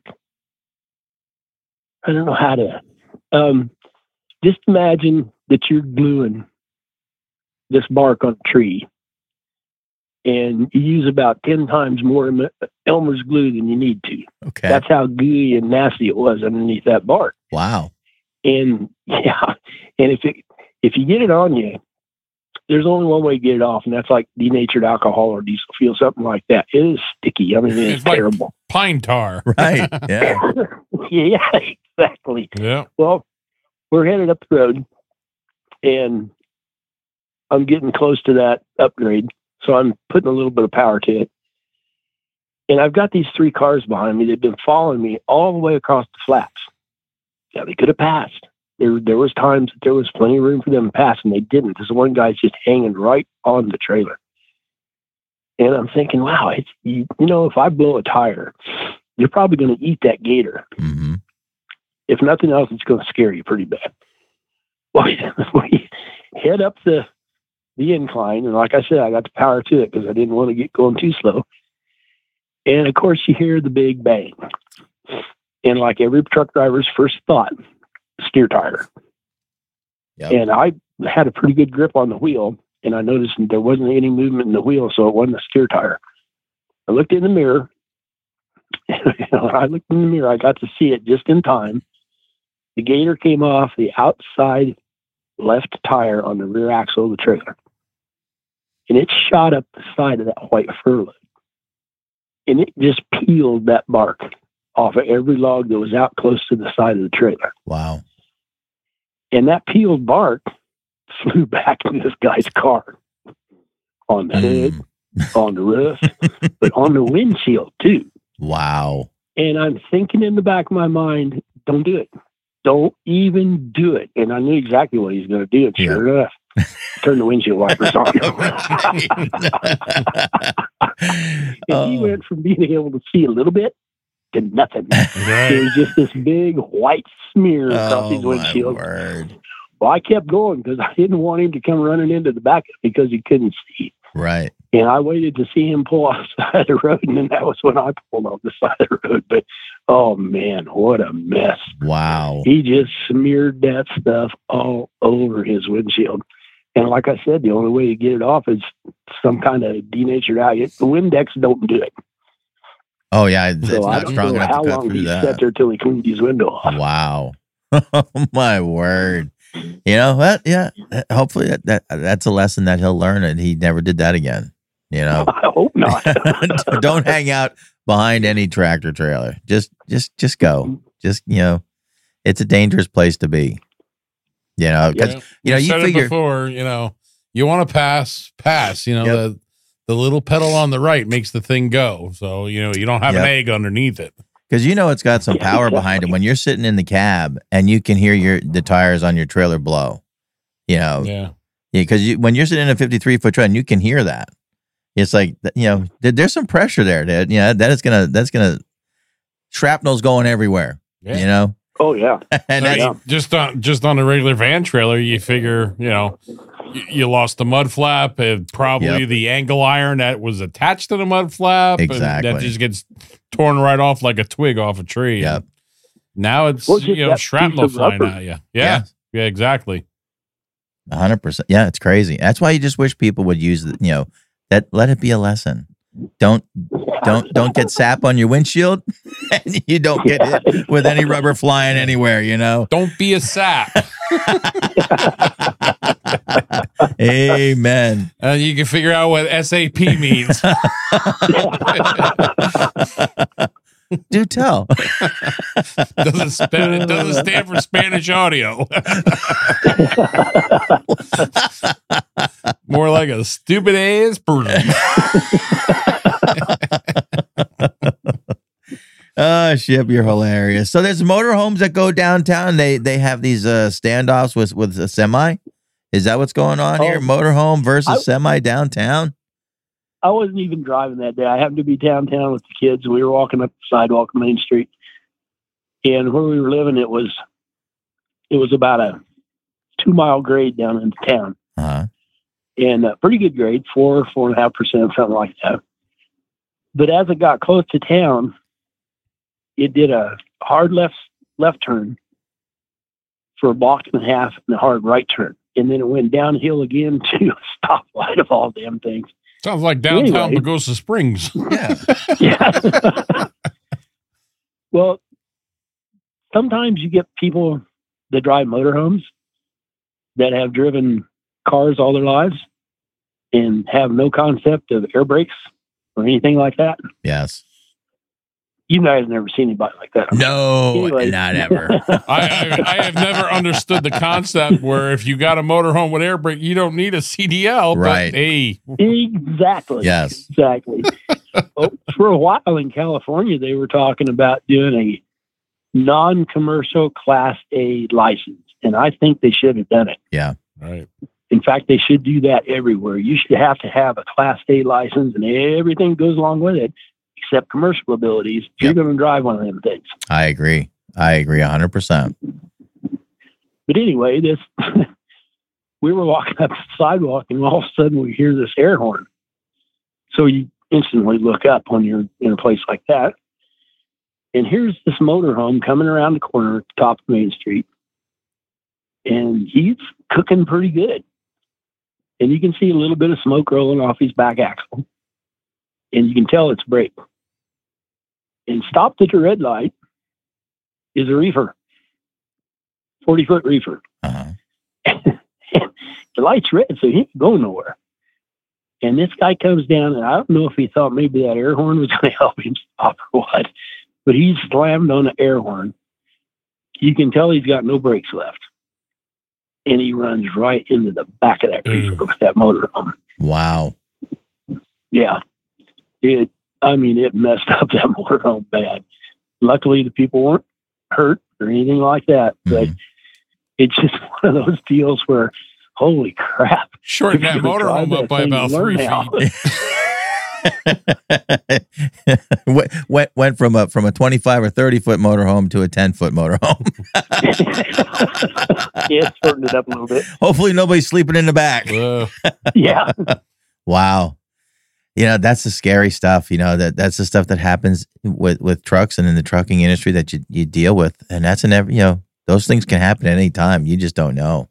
I don't know how to, just imagine that you're gluing this bark on a tree, and you use about 10 times more Elmer's glue than you need to. Okay. That's how gooey and nasty it was underneath that bark. Wow. And yeah, and if you get it on you, there's only one way to get it off, and that's like denatured alcohol or diesel fuel, something like that. It is sticky. I mean, it's like terrible. Pine tar. Right. Yeah. Yeah, exactly. Yeah. Well, we're headed up the road, and I'm getting close to that upgrade, so I'm putting a little bit of power to it. And I've got these 3 cars behind me. They've been following me all the way across the flats. Yeah, they could have passed. There was times that there was plenty of room for them to pass, and they didn't. This one guy's just hanging right on the trailer. And I'm thinking, wow, if I blow a tire, you're probably going to eat that gator. Mm-hmm. If nothing else, it's going to scare you pretty bad. Well, we head up the incline, and like I said, I got the power to it because I didn't want to get going too slow. And of course, you hear the big bang. And like every truck driver's first thought, steer tire. Yep. And I had a pretty good grip on the wheel, and I noticed there wasn't any movement in the wheel, so it wasn't a steer tire. I looked in the mirror. I got to see it just in time. The gator came off the outside left tire on the rear axle of the trailer, and it shot up the side of that white fir load, and it just peeled that bark off of every log that was out close to the side of the trailer. Wow. And that peeled bark flew back in this guy's car, on the hood, on the roof, but on the windshield too. Wow. And I'm thinking in the back of my mind, don't do it. Don't even do it. And I knew exactly what he was going to do. And sure enough, turn the windshield wipers on. And he went from being able to see a little bit to nothing. Right. It was just this big white smear across his windshield. Word. Well, I kept going because I didn't want him to come running into the back because he couldn't see. Right. And I waited to see him pull off the side of the road, and then that was when I pulled off the side of the road. But, oh, man, what a mess. Wow. He just smeared that stuff all over his windshield. And like I said, the only way to get it off is some kind of denatured alcohol. The Windex don't do it. Oh, yeah. It's So I not don't strong know enough how to cut long through he that. sat there till he cleaned his window off. Wow. Oh, my word. You know what? Yeah. Hopefully that's a lesson that he'll learn, and he never did that again. You know, I hope not. Don't hang out behind any tractor trailer. Just go. Just, it's a dangerous place to be. You know, because you said figure it before. You want to pass. The little pedal on the right makes the thing go. So you don't have an egg underneath it. Because it's got some power behind it. When you're sitting in the cab and you can hear the tires on your trailer blow, because when you're sitting in a 53-foot trailer and you can hear that, it's like there's some pressure there. That's gonna shrapnel's going everywhere. Yeah. Oh yeah. And just on a regular van trailer, you figure you lost the mud flap and probably the angle iron that was attached to the mud flap. Exactly. And that just gets torn right off like a twig off a tree. Yep. Now it's shrapnel flying at you. Yeah, exactly. 100%. Yeah, it's crazy. That's why you just wish people would use that. Let it be a lesson. Don't get sap on your windshield, and you don't get hit with any rubber flying anywhere. Don't be a sap. Amen. And you can figure out what SAP means. Do tell. It doesn't stand for Spanish audio. More like a stupid ass person. Oh, Ship, you're hilarious. So there's motorhomes that go downtown. They have these standoffs with a semi. Is that what's going on here? Motorhome versus semi downtown? I wasn't even driving that day. I happened to be downtown with the kids. We were walking up the sidewalk on Main Street. And where we were living, it was about a 2-mile grade down into town. Uh-huh. And a pretty good grade, 4.5%, something like that. But as it got close to town, it did a hard left turn for a block and a half and a hard right turn. And then it went downhill again to a stoplight of all damn things. Sounds like downtown Pagosa Springs. Yeah. Well, sometimes you get people that drive motorhomes that have driven cars all their lives and have no concept of air brakes or anything like that. Yes. You guys have never seen anybody like that. No, anyway. Not ever. I have never understood the concept where if you got a motorhome with air brake, you don't need a CDL. Right. But, hey. Exactly. Yes. Exactly. For a while in California, they were talking about doing a non-commercial Class A license. And I think they should have done it. Yeah. Right. In fact, they should do that everywhere. You should have to have a Class A license and everything goes along with it, except commercial abilities. You're going to drive one of them things. I agree 100%. But anyway, we were walking up the sidewalk and all of a sudden we hear this air horn. So you instantly look up when you're in a place like that. And here's this motorhome coming around the corner at the top of Main Street. And he's cooking pretty good. And you can see a little bit of smoke rolling off his back axle. And you can tell it's brake. And stopped at the red light is a reefer. 40-foot reefer. Uh-huh. The light's red, so he ain't going nowhere. And this guy comes down, and I don't know if he thought maybe that air horn was going to help him stop or what, but he slammed on the air horn. You can tell he's got no brakes left. And he runs right into the back of that reefer with that motor on. Wow. Yeah. It messed up that motorhome bad. Luckily, the people weren't hurt or anything like that. But it's just one of those deals where, holy crap. Shorten that motorhome up by about 3 feet. Went from a 25 or 30-foot motorhome to a 10-foot motorhome. Yeah, shortened it up a little bit. Hopefully nobody's sleeping in the back. Yeah. Wow. That's the scary stuff. That's the stuff that happens with trucks and in the trucking industry that you deal with. And that's those things can happen at any time. You just don't know.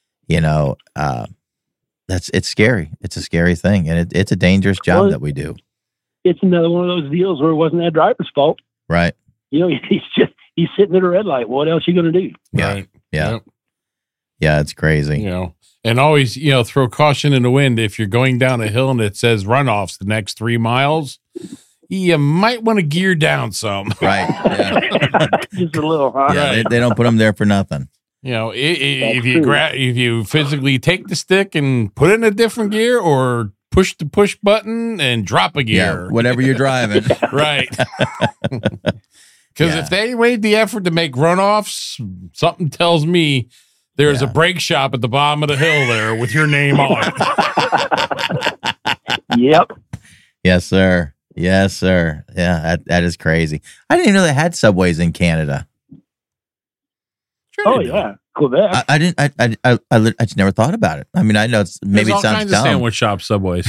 It's scary. It's a scary thing. And it's a dangerous job that we do. It's another one of those deals where it wasn't that driver's fault. Right. He's sitting at a red light. What else are you going to do? Yeah. Right. Yeah. Yep. Yeah. It's crazy. And always, throw caution in the wind. If you're going down a hill and it says runoffs the next 3 miles, you might want to gear down some. Right. Yeah. Just a little, huh? Yeah, they don't put them there for nothing. You know, if true. if you physically take the stick and put it in a different gear, or push the push button and drop a gear, whatever you're driving. right? Because if they made the effort to make runoffs, something tells me there's a brake shop at the bottom of the hill there with your name on it. Yep. Yes, sir. Yes, sir. Yeah, that is crazy. I didn't even know they had subways in Canada. Sure Oh they do. yeah, Quebec. I didn't. I just never thought about it. I mean, I know it's maybe There's it all sounds kinds dumb. of sandwich shop subways.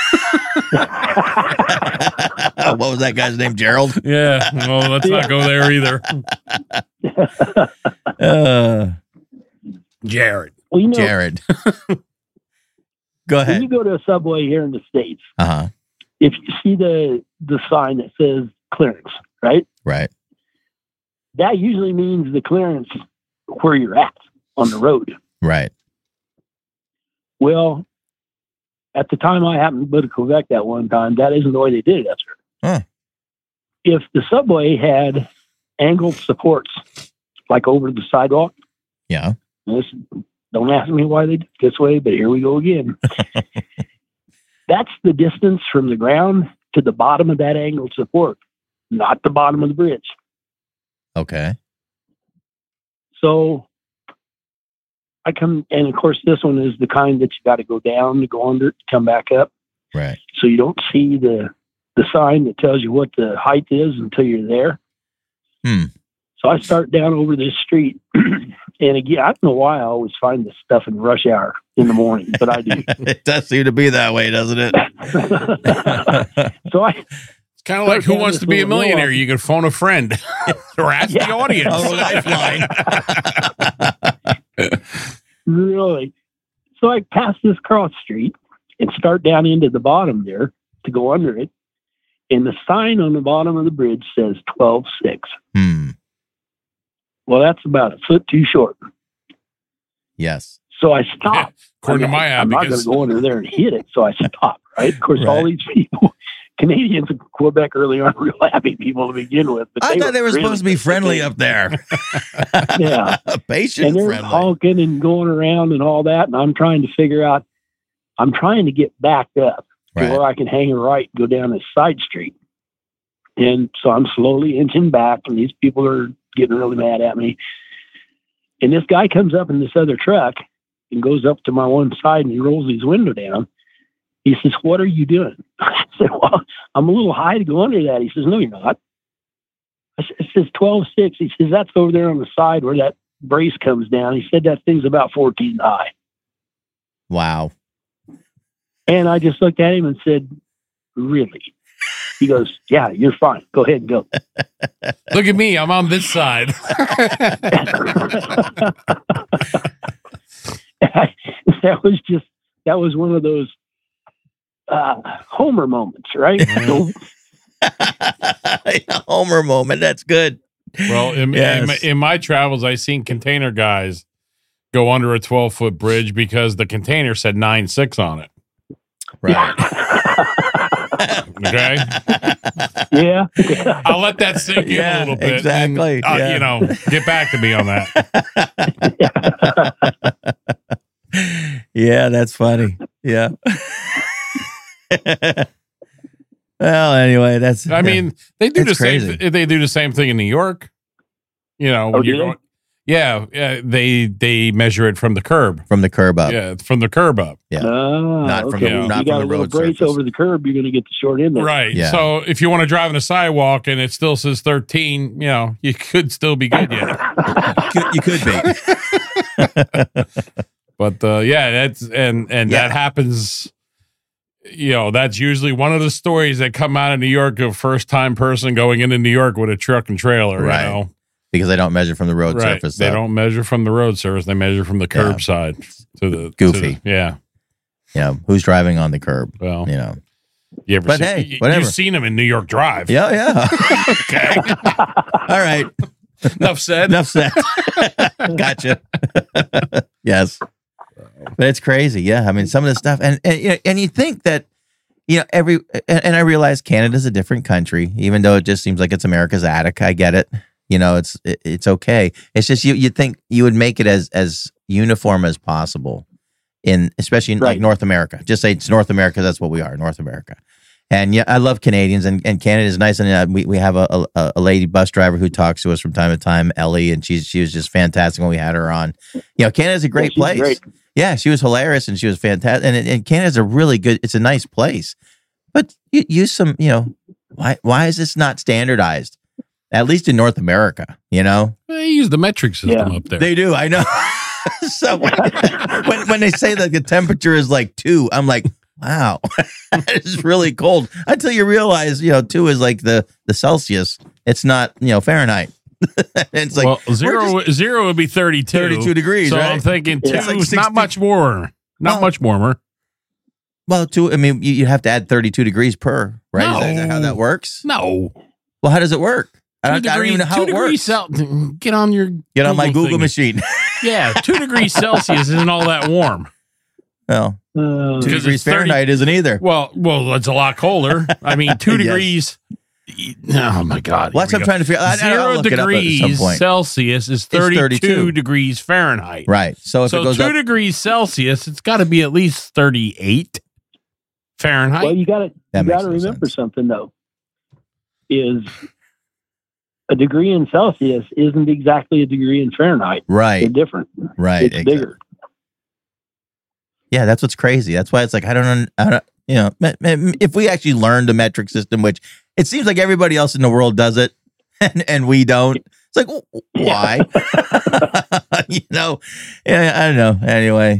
What was that guy's name? Gerald. Yeah, well, let's not go there either. Jared. Well, you know, Jared. Go when you ahead. go to a Subway here in the States, Uh-huh. if you see the sign that says clearance, right? Right. That usually means the clearance where you're at on the road. Right. Well, at the time I happened to go to Quebec that one time, that isn't the way they did it, that's Huh. If the subway had angled supports, like over the sidewalk, Yeah. don't ask me why they did it this way, but here we go again. That's the distance from the ground to the bottom of that angled support, not the bottom of the bridge. Okay. So I come, and of course, this one is the kind that you got to go down to go under, to come back up. Right. So you don't see the sign that tells you what the height is until you're there. So I start down over this street. And again, I don't know why I always find this stuff in rush hour in the morning, but I do. It does seem to be that way, doesn't it? So I, It's kind of like Who Wants to Be a Millionaire? You can phone a friend or ask the audience. Really? So I pass this cross street and start down into the bottom there to go under it. And the sign on the bottom of the bridge says 12.6. Well, that's about a foot too short. Yes. So I stop. According to my app, I'm not going to go under there and hit it. So I stop, right? Of course, all Right. these people, Canadians in Quebec really aren't real happy people to begin with. But I thought they were really supposed to be friendly up there. Yeah. Patient And they're friendly. honking and going around and all that. And I'm trying to figure out, I'm trying to get back up to Right. where I can hang a right and go down this side street. And so I'm slowly inching back, and these people are getting really mad at me. And this guy comes up in this other truck and goes up to my one side, and he rolls his window down. He says, "What are you doing?" I said, "Well, I'm a little high to go under that." He says, "No, you're not." It says 12.6. He says, "That's over there on the side where that brace comes down." He said, "That thing's about 14 high." Wow. And I just looked at him and said, "Really?" He goes, "Yeah, you're fine. Go ahead and go." Look at me. I'm on this side. that was one of those Homer moments, right? So, Homer moment. That's good. Well, in my travels, I seen container guys go under a 12-foot bridge because the container said 9.6 on it. Right. Okay. yeah. I'll let that sink in a little bit. Exactly. And, you know, get back to me on that. Yeah, that's funny. Yeah. Well, anyway, that's. I mean, they do It's the same. crazy. They do the same thing in New York. You know, when do you're they? going. Yeah, they measure it from the curb. from the curb up. Yeah, from the curb up. Yeah. Not from okay. the- If not you got from a the little road brace surface. over the curb, you're going to get the short end. There. Right. Yeah. So if you want to drive on a sidewalk and it still says 13, you know, you could still be good yet. You could be. But yeah, that's and that happens. You know, that's usually one of the stories that come out of New York of first time person going into New York with a truck and trailer. Right. You know, Because they don't measure from the road right? surface. They up. don't measure from the road surface; they measure from the curb side to the Goofy. yeah. You know, who's driving on the curb? Well, You know. you ever But see, hey, whatever. you've seen them in New York Drive. Yeah, yeah. Okay. All right. Enough said. Enough said. Gotcha. Yes. But it's crazy. Yeah. I mean, some of the stuff, and you think that, you know, and I realize Canada's a different country, even though it just seems like it's America's attic. I get it. You know, it's okay. It's just you think you would make it as uniform as possible especially in like North America. Just say it's North America. That's what we are, North America. And yeah, I love Canadians, and Canada is nice. And we have a lady bus driver who talks to us from time to time, Ellie, and she was just fantastic when we had her on. You know, Canada's a great place. Great. Yeah, she was hilarious and she was fantastic. And Canada's a really good. It's a nice place, but you use some. You know, why is this not standardized? At least in North America, you know, they use the metric system up there. They do. I know. So when they say that the temperature is like 2, I'm like, wow, it's really cold. Until you realize, you know, 2 is like the Celsius. It's not, you know, Fahrenheit. It's like, well, zero would be 32 degrees. So right? I'm thinking 2 is not much warmer. Much warmer. Well, 2. I mean, you have to add 32 degrees per, right? No. Is that how that works? No. Well, how does it work? I don't even know how it works. Get on my Google machine. Yeah, 2 degrees Celsius isn't all that warm. Well, 2 degrees Fahrenheit isn't either. Well, it's a lot colder. I mean, 2 degrees. Oh my God! Well, that's what I'm trying to figure out. 0 degrees Celsius is 32 degrees Fahrenheit. Right. So if it goes 2 degrees Celsius, it's got to be at least 38 Fahrenheit. Well, you got to remember something though. Is a degree in Celsius isn't exactly a degree in Fahrenheit. Right. They're different. Right. It's bigger. Yeah, that's what's crazy. That's why it's like, I don't, you know, if we actually learned a metric system, which it seems like everybody else in the world does it and we don't. It's like, why? You know, I don't know. Anyway,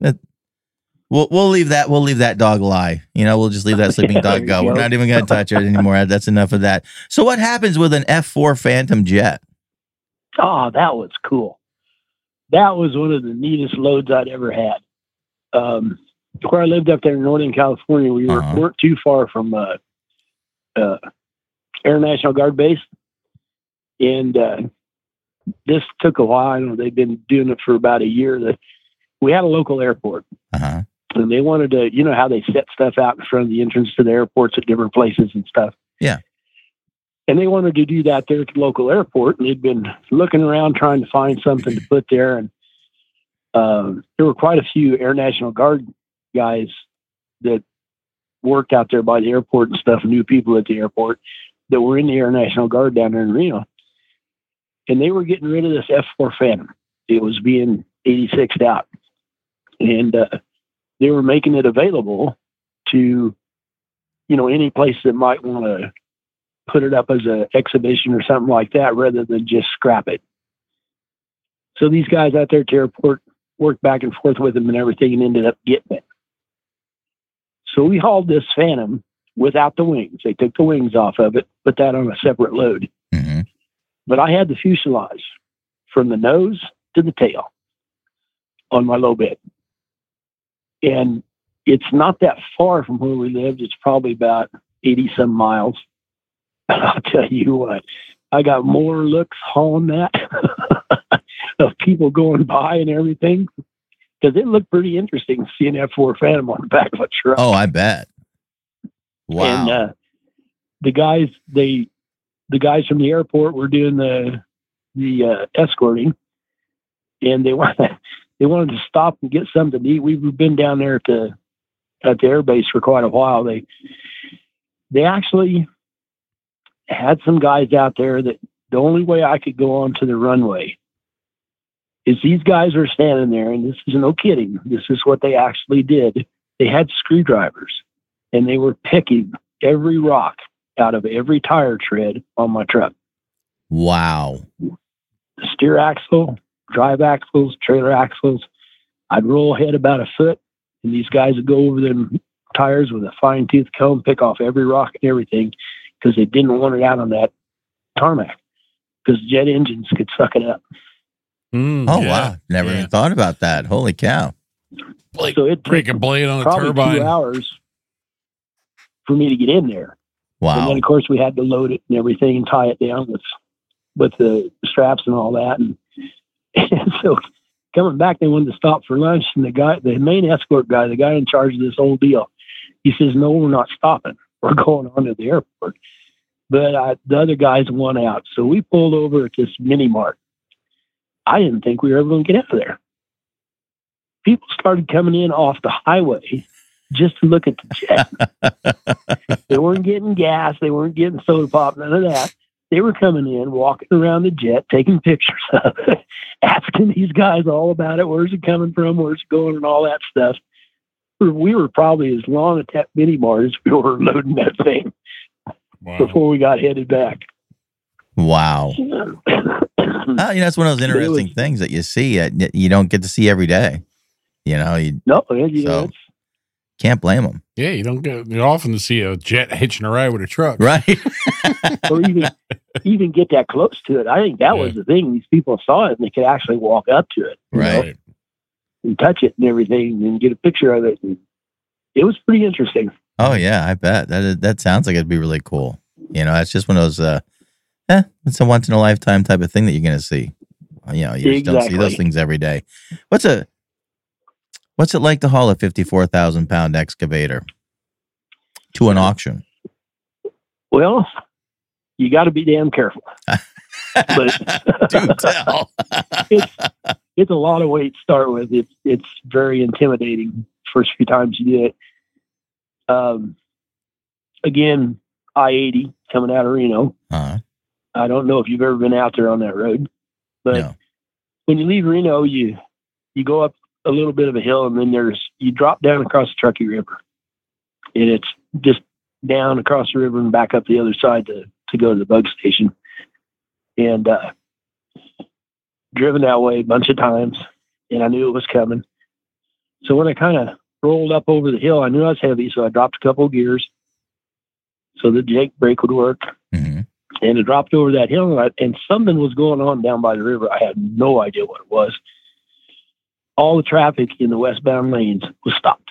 we'll leave that. We'll leave that dog lie. You know, we'll just leave that sleeping dog go. We're not even going to touch it anymore. That's enough of that. So what happens with an F4 Phantom jet? Oh, that was cool. That was one of the neatest loads I'd ever had. Where I lived up there in Northern California, we weren't too far from Air National Guard Base. And this took a while. I know they've been doing it for about a year. We had a local airport. And they wanted to, you know how they set stuff out in front of the entrance to the airports at different places and stuff. Yeah. And they wanted to do that there at the local airport. And they'd been looking around trying to find something to put there. And there were quite a few Air National Guard guys that worked out there by the airport and stuff, knew people at the airport that were in the Air National Guard down there in Reno. And they were getting rid of this F4 Phantom. It was being 86'd out. And they were making it available to, you know, any place that might want to put it up as an exhibition or something like that rather than just scrap it. So these guys out there at the airport worked back and forth with them and everything and ended up getting it. So we hauled this Phantom without the wings. They took the wings off of it, put that on a separate load. Mm-hmm. But I had the fuselage from the nose to the tail on my low bed. And it's not that far from where we lived. It's probably about 80 some miles. I'll tell you what, I got more looks hauling that of people going by and everything. Because it looked pretty interesting seeing that F4 Phantom on the back of a truck. Oh, I bet. Wow. And the guys from the airport were doing the escorting, and they wanted to stop and get something to eat. We've been down there at the air base for quite a while. They actually had some guys out there that the only way I could go onto the runway is these guys are standing there, and this is no kidding. This is what they actually did. They had screwdrivers, and they were picking every rock out of every tire tread on my truck. Wow. The steer axle, drive axles, trailer axles. I'd roll ahead about a foot, and these guys would go over them tires with a fine-tooth comb, pick off every rock and everything, because they didn't want it out on that tarmac, because jet engines could suck it up. Wow. Never even thought about that. Holy cow. Like, so it break a blade on a probably turbine. 2 hours for me to get in there. Wow. And then, of course, we had to load it and everything and tie it down with the straps and all that. And so coming back, they wanted to stop for lunch. And the main escort guy, the guy in charge of this whole deal, he says, "No, we're not stopping. We're going on to the airport." But the other guys won out. So we pulled over at this mini mart. I didn't think we were ever going to get out of there. People started coming in off the highway just to look at the jet. They weren't getting gas. They weren't getting soda pop, none of that. They were coming in, walking around the jet, taking pictures of it, asking these guys all about it. Where's it coming from? Where's it going? And all that stuff. We were probably as long at that mini mart as we were loading that thing before we got headed back. Wow. It's one of those interesting things that you see you don't get to see every day. Can't blame them. Yeah, you don't get often to see a jet hitching a ride with a truck, right? Or even get that close to it. I think that was the thing. These people saw it and they could actually walk up to it, right, and touch it and everything, and get a picture of it. And it was pretty interesting. Oh yeah, I bet that sounds like it'd be really cool. It's just one of those. It's a once in a lifetime type of thing that you're going to see. You just don't see those things every day. What's it like to haul a 54,000 pound excavator to an auction? Well, you got to be damn careful. But do tell. It's a lot of weight to start with. It's very intimidating first few times you do it. Again, I-80 coming out of Reno. Uh-huh. I don't know if you've ever been out there on that road, but when you leave Reno, you go up a little bit of a hill, and then you drop down across the Truckee River, and it's just down across the river and back up the other side to go to the bug station. And driven that way a bunch of times, and I knew it was coming. So when I kind of rolled up over the hill, I knew I was heavy, so I dropped a couple of gears so the Jake brake would work. Mm-hmm. And it dropped over that hill, and something was going on down by the river. I had no idea what it was. All the traffic in the westbound lanes was stopped.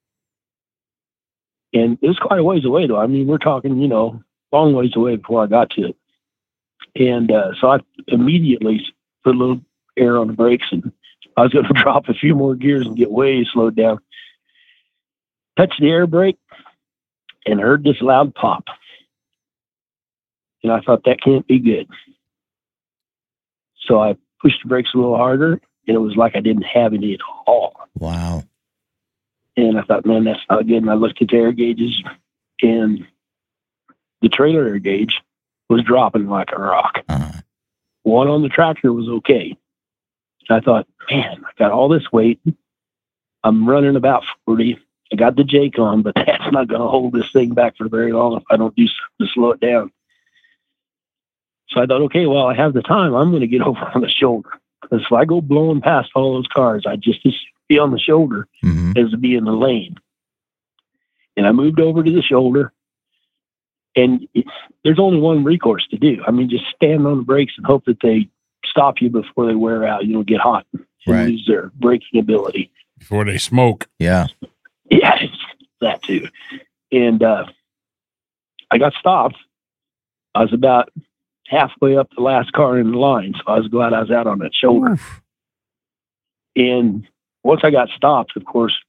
And it was quite a ways away, though. I mean, we're talking, long ways away before I got to it. And so I immediately put a little air on the brakes, and I was going to drop a few more gears and get way slowed down. Touched the air brake and heard this loud pop. And I thought, that can't be good. So I pushed the brakes a little harder, and it was like I didn't have any at all. Wow. And I thought, man, that's not good. And I looked at the air gauges, and the trailer air gauge was dropping like a rock. Uh-huh. One on the tractor was okay. And I thought, man, I got all this weight. I'm running about 40. I got the Jake on, but that's not going to hold this thing back for very long if I don't do something to slow it down. So I thought, okay, well, I have the time. I'm going to get over on the shoulder. Because if I go blowing past all those cars, I just be on the shoulder as to be in the lane. And I moved over to the shoulder. And there's only one recourse to do. I mean, just stand on the brakes and hope that they stop you before they wear out. Get hot and lose their braking ability. Before they smoke. Yeah. Yeah, that too. And I got stopped. I was about halfway up the last car in the line, so I was glad I was out on that shoulder. Oof. And once I got stopped, of course,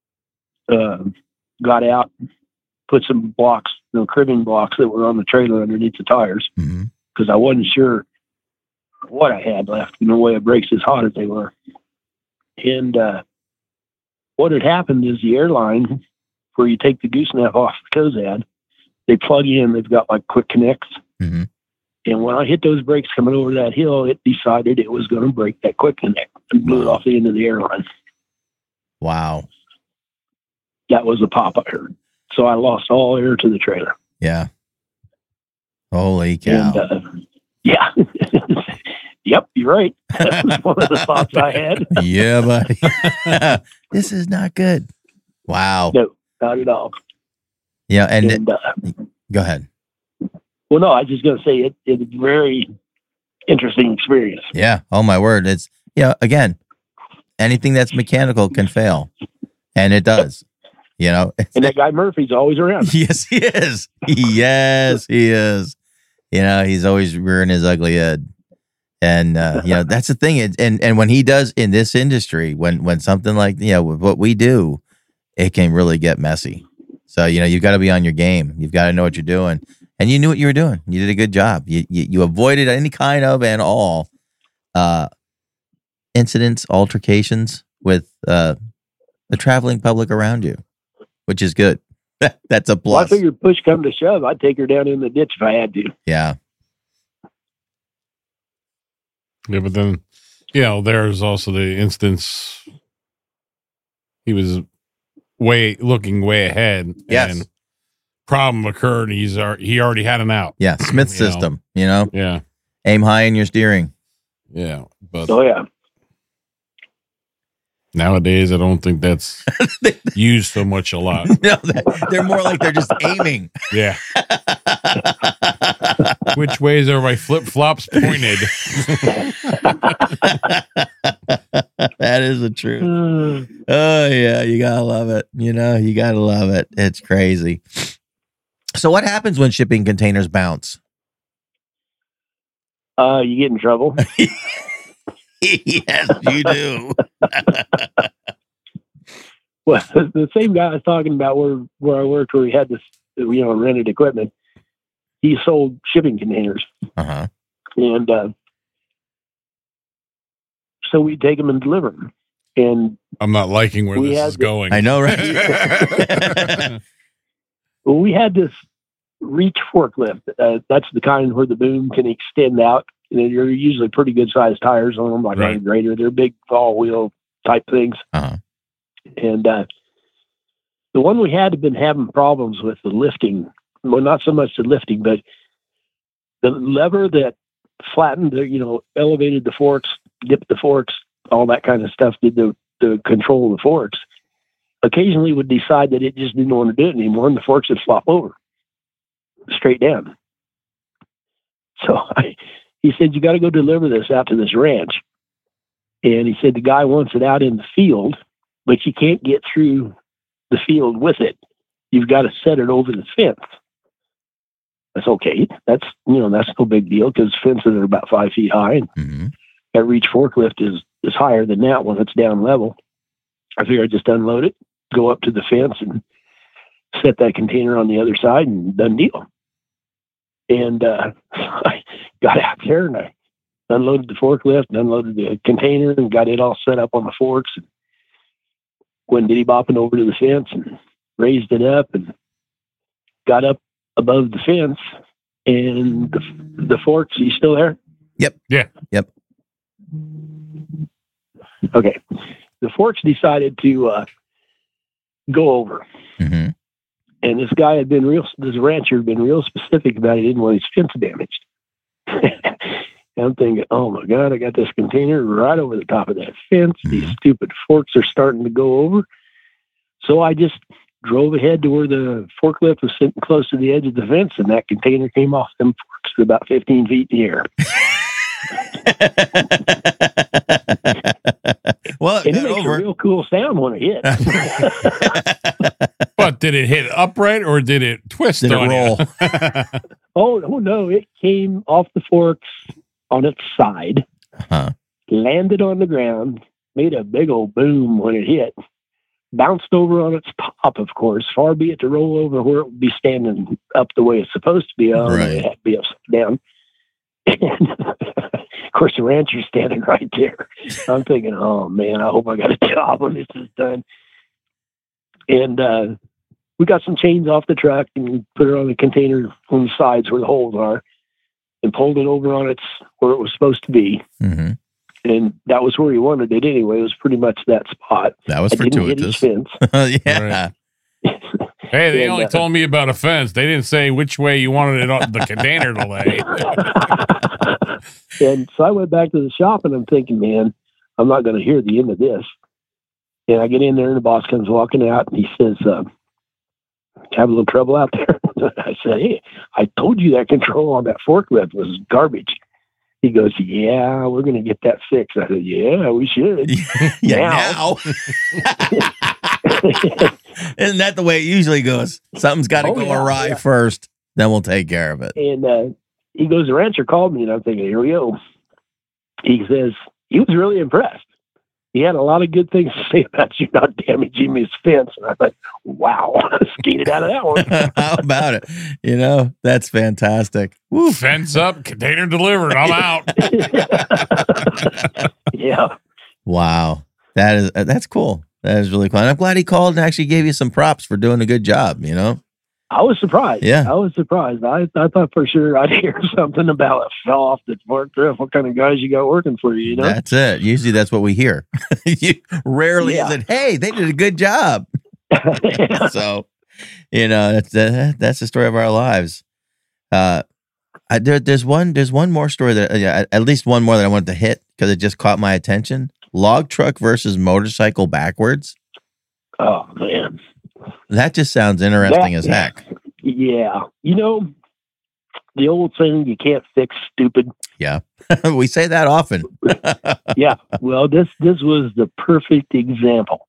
got out, put some blocks, cribbing blocks that were on the trailer underneath the tires, because I wasn't sure what I had left. The way of brakes as hot as they were. And what had happened is the airline, where you take the gooseneck off the Cozad, they plug in, they've got like quick connects. Mm-hmm. And when I hit those brakes coming over that hill, it decided it was going to break that quick connect and blew it off the end of the airline. Wow. That was the pop I heard. So I lost all air to the trailer. Yeah. Holy cow. And, yeah. Yep, you're right. That was one of the thoughts I had. Yeah, buddy. This is not good. Wow. No, not at all. Yeah, and go ahead. Well, no, I was just going to say it's a very interesting experience. Yeah. Oh, my word. It's, again, anything that's mechanical can fail. And it does. And that guy Murphy's always around. Yes, he is. Yes, he is. He's always rearing his ugly head. And, that's the thing. And when he does in this industry, when something like, what we do, it can really get messy. So, you've got to be on your game. You've got to know what you're doing. And you knew what you were doing. You did a good job. You avoided any kind of and all incidents, altercations with the traveling public around you, which is good. That's a plus. Well, I figured push come to shove, I'd take her down in the ditch if I had to. Yeah. Yeah, but then, there's also the instance he was looking way ahead. Yes. And problem occurred. And he already had an out. Yeah. Smith system, Yeah. Aim high in your steering. Yeah. But Oh, yeah. nowadays, I don't think that's used so much a lot. No, they're more like they're just aiming. Yeah. Which ways are my flip flops pointed? That is the truth. Oh yeah, you gotta love it. You gotta love it. It's crazy. So what happens when shipping containers bounce? You get in trouble. Yes, you do. Well, the same guy I was talking about where I worked, where we had this, rented equipment, he sold shipping containers. Uh-huh. And so we'd take them and deliver them. And I'm not liking where this is going. I know, right? we had this reach forklift. That's the kind where the boom can extend out. And they're usually pretty good sized tires on them, like Right. a grader. They're big all wheel type things. Uh-huh. And the one we had been having problems with the lifting. Well, not so much the lifting, but the lever that flattened, elevated the forks, dipped the forks, all that kind of stuff, did the control of the forks. Occasionally would decide that it just didn't want to do it anymore, and the forks would flop over straight down. So he said, you got to go deliver this out to this ranch. And he said, the guy wants it out in the field, but you can't get through the field with it. You've got to set it over the fence. That's okay. That's no big deal, because fences are about 5 feet high. And Mm-hmm. that reach forklift is higher than that when it's down level. I figured I'd just unload it, go up to the fence and set that container on the other side, and done deal. And I got out there and I unloaded the forklift and unloaded the container and got it all set up on the forks, and went diddy bopping over to the fence and raised it up and got up above the fence. And the forks, are you still there? Yep. Yeah. Yep. Okay. The forks decided to go over. Mm-hmm. And this guy this rancher had been real specific about it. He didn't want his fence damaged. And I'm thinking, oh my God, I got this container right over the top of that fence. Mm-hmm. These stupid forks are starting to go over. So I just drove ahead to where the forklift was sitting close to the edge of the fence, and that container came off them forks at about 15 feet in the air. Well, And it makes a real cool sound when it hits. But did it hit upright or did it twist Did it on roll? you? Oh no, it came off the forks on its side, Uh-huh. landed on the ground, made a big old boom when it hit, bounced over on its top, of course, far be it to roll over where it would be standing up the way it's supposed to be. Right. It had to be upside down. And of course, the rancher's standing right there. I'm thinking, oh man, I hope I got a job when this is done. And we got some chains off the truck and put it on the container on the sides where the holes are, and pulled it over on where it was supposed to be. Mm-hmm. And that was where he wanted it anyway. It was pretty much that spot. That was I didn't hit his fortuitous. fence. Yeah. Hey, they And, only told me about a fence. They didn't say which way you wanted it on the container to lay. And so I went back to the shop, and I'm thinking, man, I'm not going to hear the end of this. And I get in there, and the boss comes walking out, and he says, have a little trouble out there? I said, hey, I told you that control on that forklift was garbage. He goes, yeah, we're going to get that fixed. I said, yeah, we should. Now. Isn't that the way it usually goes? Something's got to go awry first, then we'll take care of it. And he goes, the rancher called me, and I'm thinking, here we go. He says, he was really impressed. he had a lot of good things to say about you not damaging his fence. And I thought, wow, skated out of that one. How about it? That's fantastic. Woo. Fence up, container delivered. I'm out. Yeah. Wow. That's cool. That is really cool. And I'm glad he called and actually gave you some props for doing a good job, I was surprised. Yeah. I was surprised. I thought for sure I'd hear something about it fell off the forklift. What kind of guys you got working for you, That's it. Usually that's what we hear. Rarely is it, hey, they did a good job. So, that's the story of our lives. There's one more story that at least one more that I wanted to hit because it just caught my attention. Log truck versus motorcycle backwards. Oh man, that just sounds interesting as heck. Yeah, the old saying, "You can't fix stupid." Yeah, we say that often. Yeah, well, this was the perfect example.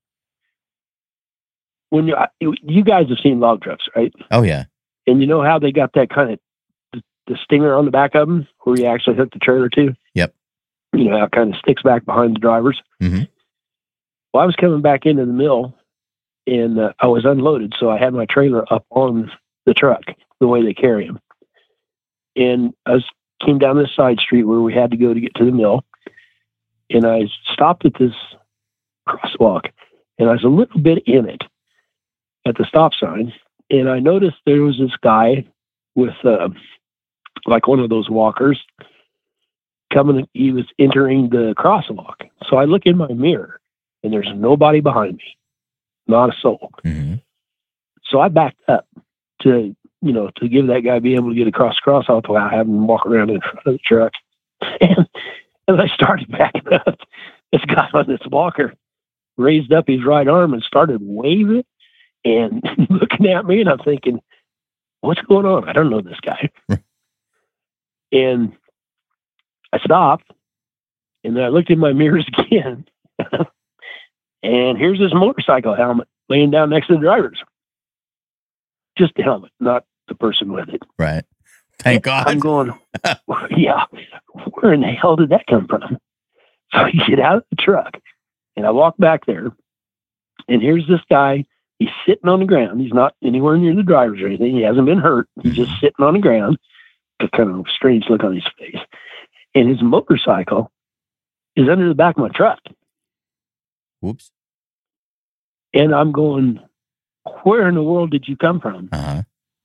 When you guys have seen log trucks, right? Oh yeah, and you know how they got that kind of the stinger on the back of them where you actually hook the trailer to? Yep. How it kind of sticks back behind the drivers. Mm-hmm. Well, I was coming back into the mill and I was unloaded. So I had my trailer up on the truck, the way they carry them. And I came down this side street where we had to go to get to the mill. And I stopped at this crosswalk and I was a little bit in it at the stop sign. And I noticed there was this guy with like one of those walkers coming. He was entering the crosswalk. So I look in my mirror and there's nobody behind me, not a soul. Mm-hmm. So I backed up to give that guy be able to get across the crosswalk without having him walk around in front of the truck. And as I started backing up, this guy on this walker raised up his right arm and started waving and looking at me. And I'm thinking, what's going on? I don't know this guy. And I stopped and then I looked in my mirrors again. And here's this motorcycle helmet laying down next to the driver's. Just the helmet, not the person with it. Right. Thank God. I'm going, yeah, where in the hell did that come from? So I get out of the truck and I walk back there. And here's this guy. He's sitting on the ground. He's not anywhere near the drivers or anything. He hasn't been hurt. He's just sitting on the ground. A kind of strange look on his face. And his motorcycle is under the back of my truck. Whoops. And I'm going, where in the world did you come from? Uh-huh.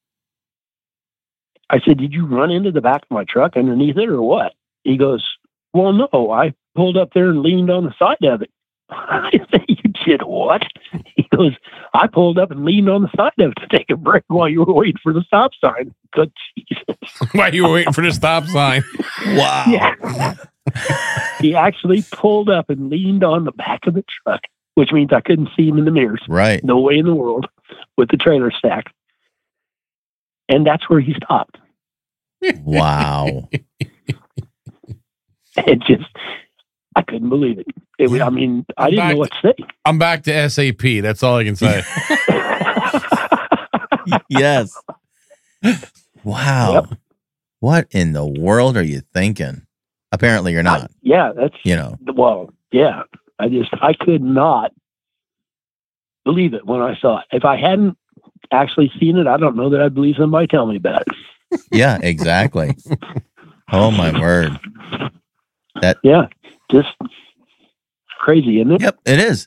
I said, did you run into the back of my truck underneath it or what? He goes, well, no, I pulled up there and leaned on the side of it. I said, you did what? He goes, I pulled up and leaned on the side of it to take a break while you were waiting for the stop sign. Good Jesus. While you were waiting for the stop sign. Wow. Yeah. He actually pulled up and leaned on the back of the truck, which means I couldn't see him in the mirrors. Right. No way in the world with the trailer stacked. And that's where he stopped. Wow. It just, I couldn't believe it. I mean, I didn't know what to say. I'm back to SAP. That's all I can say. Yes. Wow. Yep. What in the world are you thinking? Apparently you're not. Yeah, that's, well, yeah. I could not believe it when I saw it. If I hadn't actually seen it, I don't know that I'd believe somebody tell me about it. Yeah, exactly. Oh my word. Yeah, just crazy, isn't it? Yep, it is.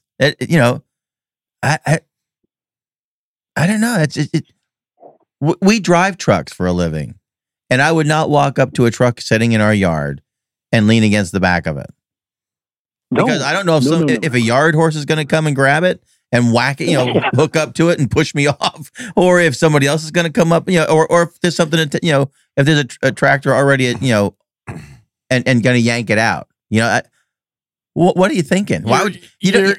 I don't know. We drive trucks for a living, and I would not walk up to a truck sitting in our yard and lean against the back of it. Because I don't know if a yard horse is going to come and grab it and whack it, hook up to it and push me off, or if somebody else is going to come up, or if there's something, if there's a tractor already, and going to yank it out. What are you thinking? Why would you're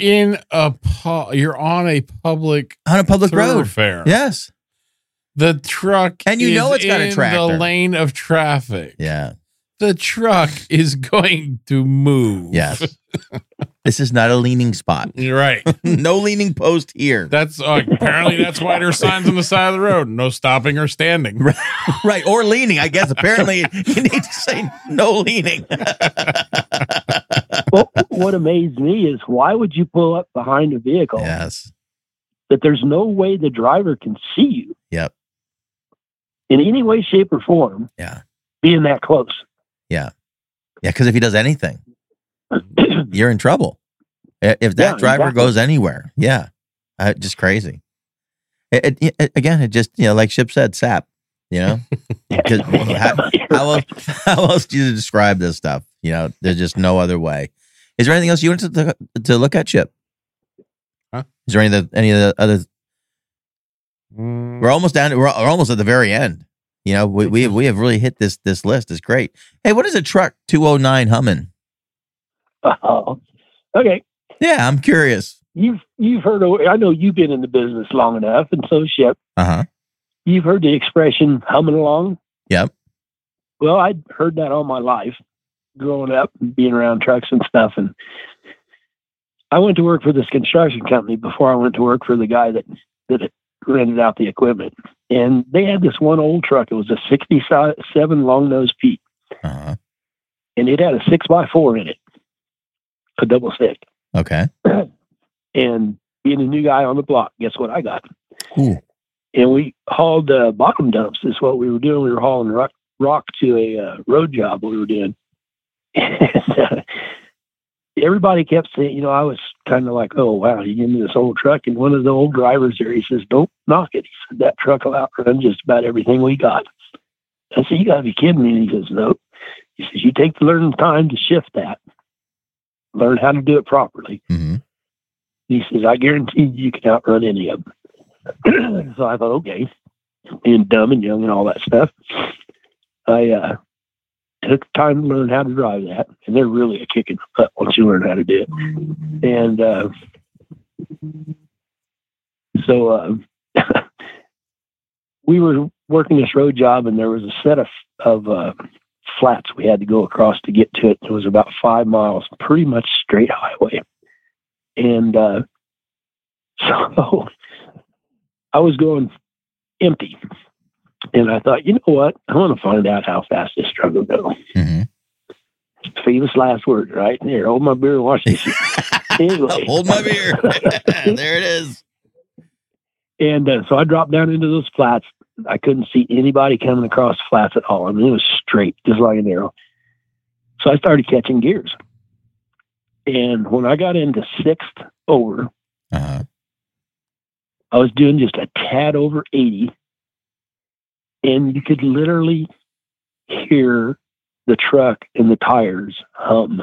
on a public road fair? Yes, the truck, and it's got a tractor. The lane of traffic. Yeah. The truck is going to move. Yes. This is not a leaning spot. You're right. No leaning post here. That's apparently that's why there's signs on the side of the road. No stopping or standing. Right. Or leaning. I guess apparently you need to say no leaning. Well, what amazed me is why would you pull up behind a vehicle Yes. that there's no way the driver can see you Yep. in any way, shape, or form? Yeah. Being that close. Yeah. Yeah. Because if he does anything, you're in trouble. If that driver goes anywhere, just crazy. Again, it just, like Ship said, sap. Because how else do you describe this stuff? There's just no other way. Is there anything else you wanted to look at, Chip? Huh? Is there any of the other? We're almost down. We're almost at the very end. We have really hit this list. It's great. Hey, what is a truck 209 humming? Oh, okay. Yeah, I'm curious. You've heard. I know you've been in the business long enough, and so Shep. You've heard the expression "humming along." Yep. Well, I'd heard that all my life, growing up and being around trucks and stuff. And I went to work for this construction company before I went to work for the guy that rented out the equipment. And they had this one old truck. It was a 67 long nose Pete. And it had a 6x4 in it, a double stick. Okay. And being a new guy on the block, guess what I got? Ooh. And we hauled bottom dumps is what we were doing. We were hauling rock to a road job we were doing. And everybody kept saying, I was kind of like, oh, wow, you give me this old truck. And one of the old drivers there, he says, don't knock it. He said, that truck will outrun just about everything we got. I said, you got to be kidding me. And he says, nope. He says, you take the learning time to shift that, learn how to do it properly. Mm-hmm. He says, I guarantee you can outrun any of them. So I thought, okay, being dumb and young and all that stuff, I took time to learn how to drive that, and they're really a kick in the butt once you learn how to do it. And so we were working this road job, and there was a set of flats we had to go across to get to it. It was about 5 miles, pretty much straight highway. And so I was going empty. And I thought, you know what? I want to find out how fast this truck will go. Mm-hmm. Famous last word, right? Here, hold my beer and watch this. Anyway. Hold my beer. There it is. And so I dropped down into those flats. I couldn't see anybody coming across the flats at all. I mean, it was straight, just like an arrow. So I started catching gears. And when I got into 6th over, I was doing just a tad over 80. And you could literally hear the truck and the tires hum.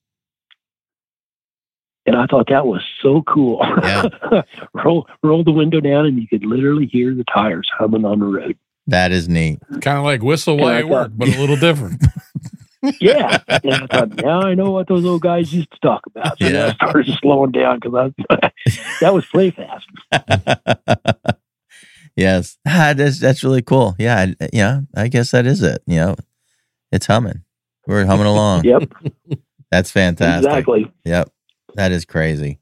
And I thought that was so cool. Yeah. roll the window down and you could literally hear the tires humming on the road. That is neat. Kind of like whistle while you work, but a little different. Yeah. And I thought, now I know what those old guys used to talk about. So I started slowing down because that was play fast. Yes. That's really cool. Yeah. I guess that is it. It's humming. We're humming along. Yep. That's fantastic. Exactly. Yep. That is crazy.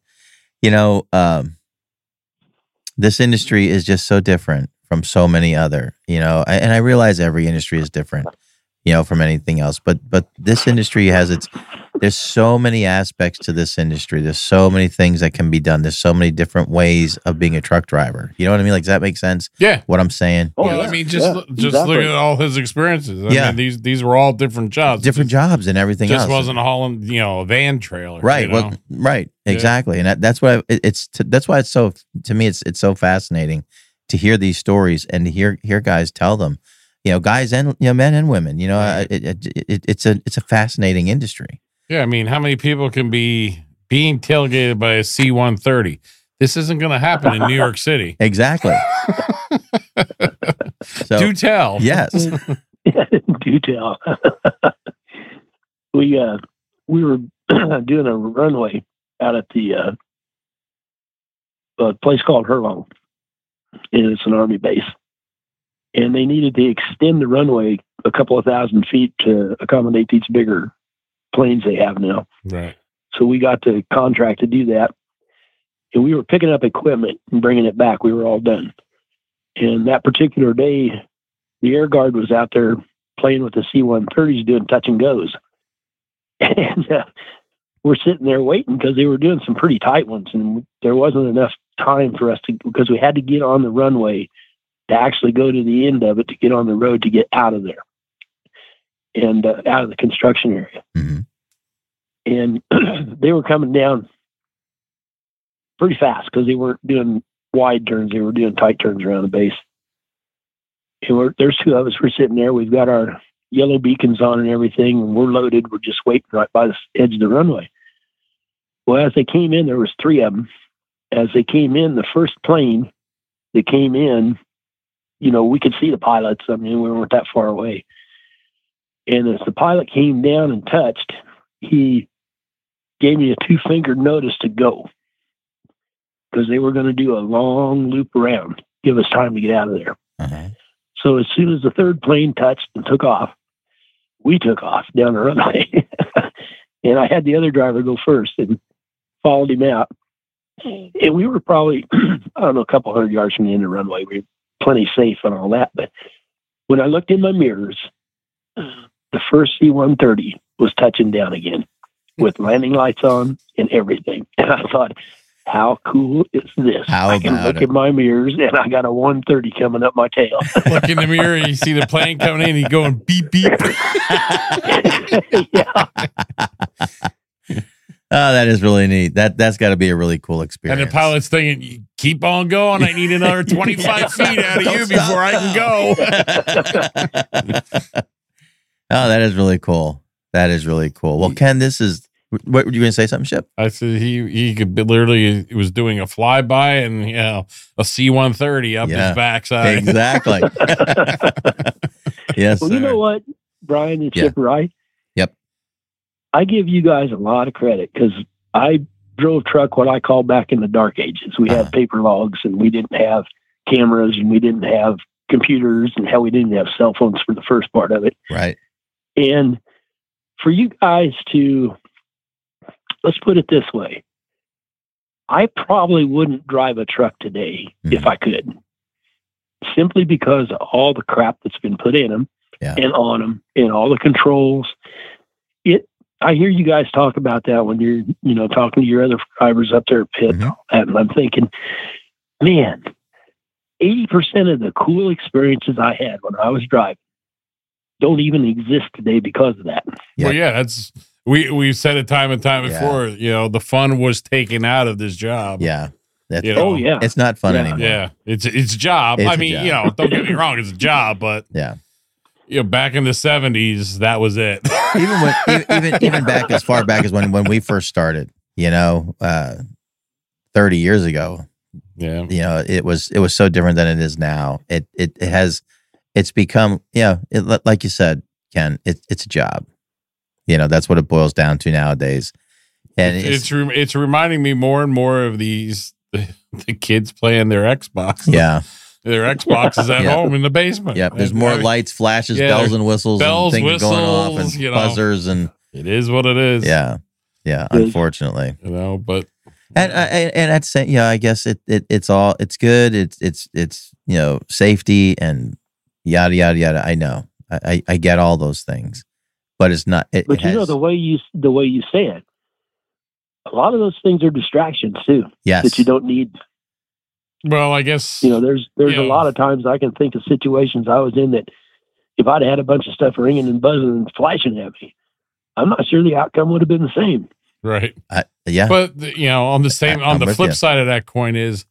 This industry is just so different from so many other, and I realize every industry is different, from anything else, but this industry there's so many aspects to this industry. There's so many things that can be done. There's so many different ways of being a truck driver. You know what I mean? Like, does that make sense? Yeah. What I'm saying? Oh, yeah. I mean, just look at all his experiences. I mean, these were all different jobs. Different jobs and everything else. Just wasn't hauling, a van trailer. Right. Well, right. Exactly. And that's why it's so, to me, it's so fascinating to hear these stories and to hear guys tell them, guys and, men and women, it's a fascinating industry. Yeah, I mean, how many people can be being tailgated by a C-130? This isn't going to happen in New York City. Exactly. So, do tell. Yes. Do tell. We were doing a runway out at the place called Herlong. And it's an Army base. And they needed to extend the runway a couple of 1,000 feet to accommodate these bigger planes they have now. Right. So we got the contract to do that. And we were picking up equipment and bringing it back. We were all done. And that particular day, the Air Guard was out there playing with the C-130s doing touch and goes. And we're sitting there waiting because they were doing some pretty tight ones, and there wasn't enough time for us to, because we had to get on the runway to actually go to the end of it to get on the road to get out of there and out of the construction area. Mm-hmm. And they were coming down pretty fast because they weren't doing wide turns. They were doing tight turns around the base. And there's two of us. We're sitting there. We've got our yellow beacons on and everything, and we're loaded. We're just waiting right by the edge of the runway. Well, as they came in, there was three of them. As they came in, the first plane that came in, you know, we could see the pilots. I mean, we weren't that far away. And as the pilot came down and touched, he gave me a 2-fingered notice to go, because they were going to do a long loop around, give us time to get out of there. Uh-huh. So as soon as the third plane touched and took off, we took off down the runway. And I had the other driver go first and followed him out. And we were probably, I don't know, a couple hundred yards from the end of the runway. We were plenty safe and all that. But when I looked in my mirrors, the first C-130 was touching down again with landing lights on and everything. And I thought, how cool is this? I can look in my mirrors and I got a 130 coming up my tail. Look in the mirror, you see the plane coming in, he's going beep, beep. Yeah. Oh, that is really neat. That's got to be a really cool experience. And the pilot's thinking, "You keep on going. I need another 25 feet out of you before I can go." Oh, that is really cool. That is really cool. Well, Ken, this is, what were you going to say something, Shep? I said he could be literally, he was doing a flyby and, you know, a C-130 up his backside. Exactly. Yes, well, sir. you know what, Brian and Chip, right? Yep. I give you guys a lot of credit, because I drove truck what I call back in the dark ages. We had paper logs, and we didn't have cameras, and we didn't have computers, and hell, we didn't have cell phones for the first part of it. Right. And for you guys to, let's put it this way, I probably wouldn't drive a truck today if I could, simply because of all the crap that's been put in them and on them, and all the controls. I hear you guys talk about that when you're, you know, talking to your other drivers up there at pit, and all that, and I'm thinking, man, 80% of the cool experiences I had when I was driving don't even exist today because of that. Yeah. Well, yeah, that's, we've said it time and time before, you know, the fun was taken out of this job. Yeah. That's, you know, oh, yeah. It's not fun anymore. Yeah. It's a job. It's I a mean, job. you know, don't get me wrong, it's a job, but Yeah. you know, back in the 70s, that was it. Even back as far back as when we first started, you know, 30 years ago. Yeah. You know, it was so different than it is now. It's become, like you said, Ken, it's a job. You know, that's what it boils down to nowadays. And it's reminding me more and more of the kids playing their Xbox. Yeah. Their Xbox is at home in the basement. Yep. There's more lights, flashes, bells and whistles, and things going off, and buzzers, and it is what it is. Yeah. Yeah. Unfortunately, you know, but and I'd say, I guess it's all, it's good. It's you know, safety and yada yada yada. I know. I get all those things, but it's not. But you know, the way you say it, a lot of those things are distractions too. Yes. That you don't need. Well, I guess, you know, there's a lot of times I can think of situations I was in that if I'd had a bunch of stuff ringing and buzzing and flashing at me, I'm not sure the outcome would have been the same. Right. Yeah. But you know, on the flip side of that coin is,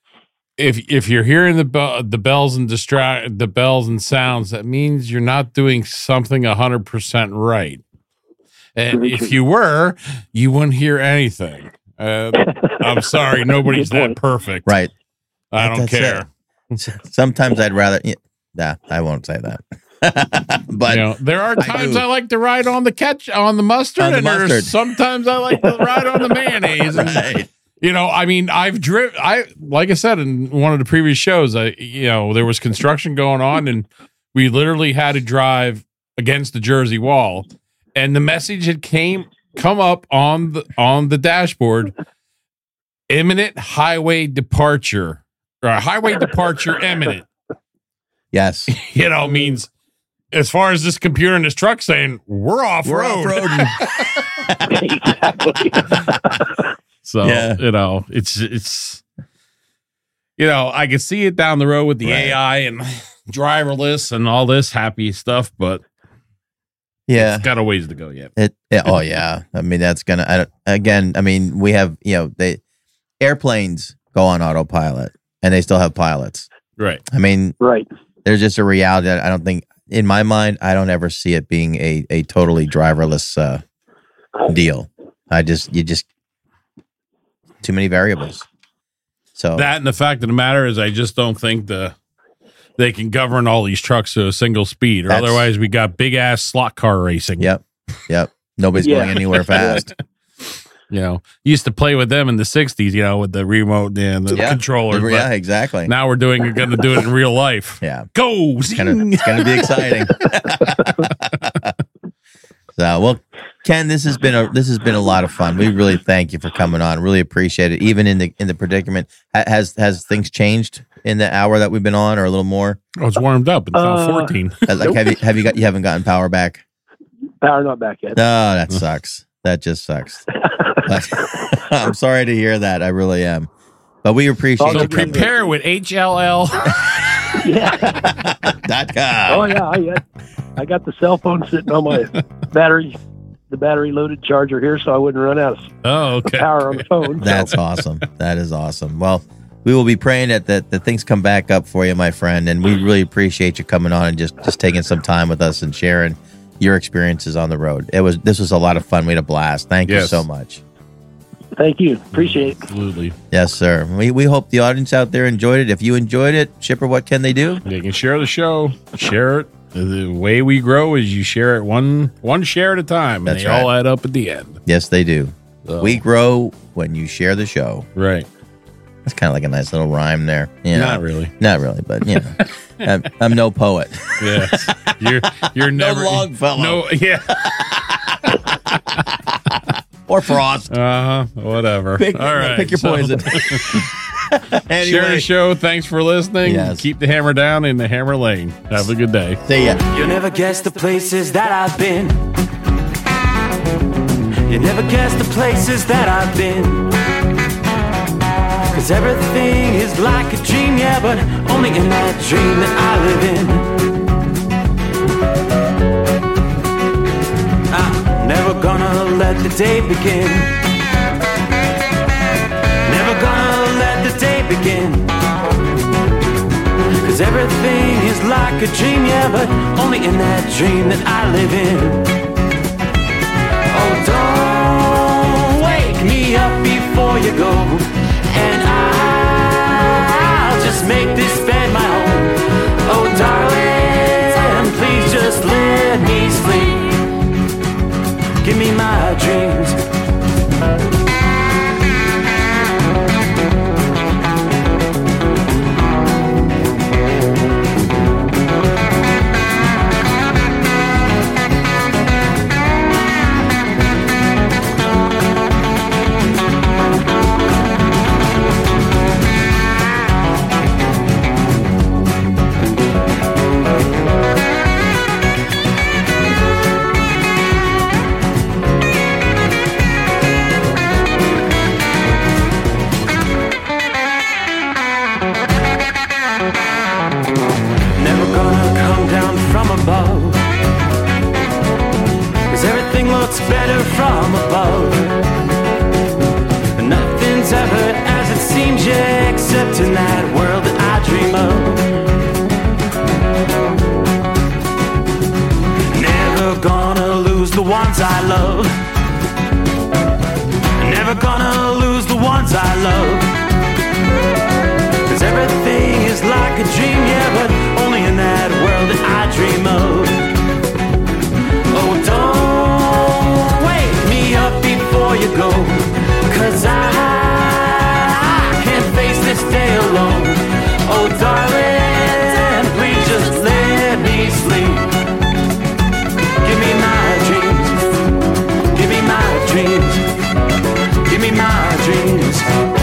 if you're hearing the bells and the bells and sounds, that means you're not doing something 100% right. And if you were, you wouldn't hear anything. I'm sorry, nobody's that perfect. Right. I don't care. Sometimes I'd rather. Nah, I won't say that. But you know, there are times I like to ride on the mustard, and there's sometimes I like to ride on the mayonnaise. And, you know, I mean, like I said in one of the previous shows, there was construction going on, and we literally had to drive against the Jersey wall, and the message had come up on the dashboard: imminent highway departure, or highway departure imminent. Yes. You know, means as far as this computer in this truck saying, we're off-road. We're off-roading. Exactly. So, Yeah. it's I can see it down the road with the AI and driverless and all this happy stuff, but Yeah. it's got a ways to go yet. Oh yeah. I mean, that's gonna. We have the airplanes go on autopilot, and they still have pilots. Right. I mean, Right. there's just a reality that I don't think, in my mind, I don't ever see it being a totally driverless deal. You just too many variables. So That and the fact of the matter is, I just don't think they can govern all these trucks to a single speed, or That's- otherwise we got big ass slot car racing. Yep. Nobody's Yeah. going anywhere fast. Used to play with them in the 60s, with the remote and the controller. but Yeah, exactly. now we're going to do it in real life. Yeah. Go! It's gonna be exciting. So, well, Ken, this has been a lot of fun. We really thank you for coming on. Really appreciate it. Even in the predicament, has things changed in the hour that we've been on, or a little more? Oh, it's warmed up. It's now 14. Like, you haven't gotten power back? Power not back yet. No, that sucks. That just sucks. I'm sorry to hear that. I really am. But we appreciate So you coming. prepare with HLL. .com. Oh yeah, I got the cell phone sitting on my battery loaded charger here, so I wouldn't run out of power on the phone. That's awesome. That is awesome. Well, we will be praying that things come back up for you, my friend, and we really appreciate you coming on and just taking some time with us and sharing your experiences on the road. This was a lot of fun. We had a blast. Thank you so much. Thank you. Appreciate it. Absolutely. Yes, sir. We hope the audience out there enjoyed it. If you enjoyed it, Shipper, what can they do? They can share the show. Share it. The way we grow is you share it one share at a time. And That's they right. all add up at the end. Yes, they do. So- We grow when you share the show. Right. That's kind of like a nice little rhyme there. Not really. Not really, but I'm no poet. Yes. You're never Longfellow. No, yeah. Or Frost. Whatever. Pick, all right. pick your poison. Share the show. Thanks for listening. Yes. Keep the hammer down in the hammer lane. Have a good day. See ya. You'll never guess the places that I've been. You never guess the places that I've been. 'Cause everything is like a dream, yeah, but only in that dream that I live in. I'm never gonna let the day begin. Never gonna let the day begin. 'Cause everything is like a dream, yeah, but only in that dream that I live in. Oh, don't wake me up before you go, and I'll just make this bed my home. Oh, darling, please just let me sleep. Give me my dreams. Never gonna come down from above, 'cause everything looks better from above. And nothing's ever as it seems, yeah, except in that world that I dream of. Never gonna lose the ones I love. Never gonna lose the ones I love. 'Cause everything is like a dream, yeah, but only in that world that I dream of. Oh, don't wake me up before you go, 'cause I can't face this day alone. Oh, darling, please just let me sleep. Give me my dreams. Give me my dreams. Give me my dreams.